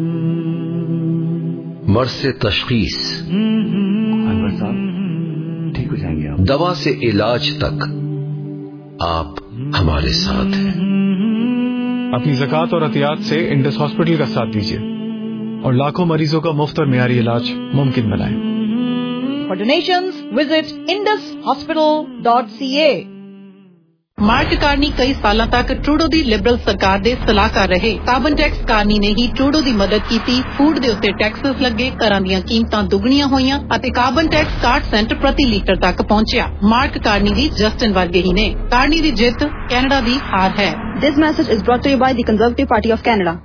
मर्ज से तशखीस, अनवर साहब ठीक हो जाएंगे आप, दवा से इलाज तक आप हमारे साथ हैं. अपनी ज़कात और अतियात से इंडस हॉस्पिटल का साथ दीजिए और लाखों मरीजों का मुफ्त और मियारी इलाज मुमकिन बनाएं. For donations, visit indushospital.ca. Mark Carney ਕਈ ਸਾਲਾਂ ਤੱਕ ਟਰੂਡੋ ਦੀ ਲਿਬਰਲ ਸਰਕਾਰ ਦੇ ਸਲਾਹਕਾਰ ਰਹੇ। ਕਾਰਬਨ ਟੈਕਸ ਕਾਰਨੀ ਨੇ ਹੀ ਟਰੂਡੋ ਦੀ ਮਦਦ ਕੀਤੀ। ਫੂਡ ਦੇ ਉੱਤੇ ਟੈਕਸਸ ਲੱਗੇ, ਘਰਾਂ ਦੀਆਂ ਕੀਮਤਾਂ ਦੁੱਗਣੀਆਂ ਹੋਈਆਂ ਅਤੇ ਕਾਰਬਨ ਟੈਕਸ 60 ਸੈਂਟ ਪ੍ਰਤੀ ਲੀਟਰ ਤੱਕ ਪਹੁੰਚਿਆ। ਮਾਰਕ ਕਾਰਨੀ ਵੀ ਜਸਟਿਨ ਵਰਗੇ ਹੀ ਨੇ। ਕਾਰਨੀ ਦੀ ਜਿੱਤ ਕੈਨੇਡਾ ਦੀ ਹਾਰ ਹੈ। This message is brought to you by the Conservative Party of Canada.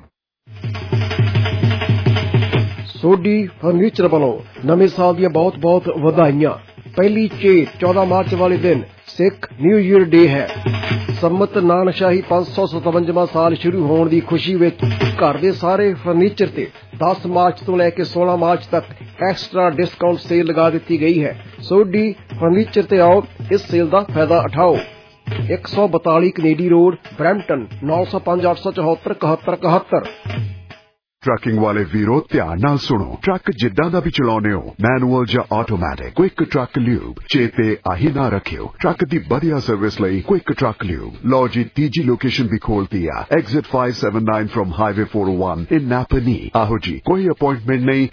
Sodhi furniture ਵੱਲੋਂ ਨਵੇਂ ਸਾਲ ਦੀਆਂ ਬਹੁਤ-ਬਹੁਤ ਵਧਾਈਆਂ। ਪਹਿਲੀ ਚੇਤ 14 ਮਾਰਚ ਵਾਲੇ ਦਿਨ ਸਿੱਖ ਨਿਊ ਈਅਰ ਡੇ ਹੈ। ਸੰਮਤ ਨਾਨਸ਼ਾਹੀ 557ਵਾਂ ਸਾਲ ਸ਼ੁਰੂ ਹੋਣ ਦੀ ਖੁਸ਼ੀ ਵਿੱਚ ਘਰ ਦੇ ਸਾਰੇ ਫਰਨੀਚਰ ਤੇ 10 ਮਾਰਚ ਤੋਂ ਲੈ ਕੇ 16 ਮਾਰਚ ਤੱਕ ਐਕਸਟਰਾ ਡਿਸਕਾਊਂਟ ਸੇਲ ਲਗਾ ਦਿੱਤੀ ਗਈ ਹੈ। ਸੋਢੀ ਫਰਨੀਚਰ ਤੇ ਆਓ, ਇਸ ਸੇਲ ਦਾ ਫਾਇਦਾ ਉਠਾਓ। 142 ਕੈਨੇਡੀ ਰੋਡ, ਬਰੈਂਪਟਨ 905 874 7171। ਟਰੱਕਿੰਗ ਵਾਲੇ ਵੀਰੋ ਧਿਆਨ ਨਾਲ ਸੁਣੋ। ਟਰੱਕ ਜਿੱਦਾਂ ਦਾ ਵੀ ਚਲਾਉਣੇ ਹੋ, ਮੈਨੂਅਲ ਜਾਂ ਆਟੋਮੈਟਿਕ, ਕੁਇਕ ਟਰੱਕ ਲਿਊਬ ਚੇਤੇ ਆਹੀ ਨਾ ਰੱਖਿਓ। ਟਰੱਕ ਦੀ ਵਧੀਆ ਸਰਵਿਸ ਲਈ ਕੁਇਕ ਟਰੱਕ ਲਿਊਬ। ਲਓ ਜੀ, ਤੀਜੀ ਲੋਕੇਸ਼ਨ ਵੀ ਖੋਲਤੀ ਆ, exit 579 from highway 401 in Napanee. ਆਹੋ ਜੀ, ਕੋਈ ਅਪਾਇੰਟਮੈਂਟ ਨਹੀਂ,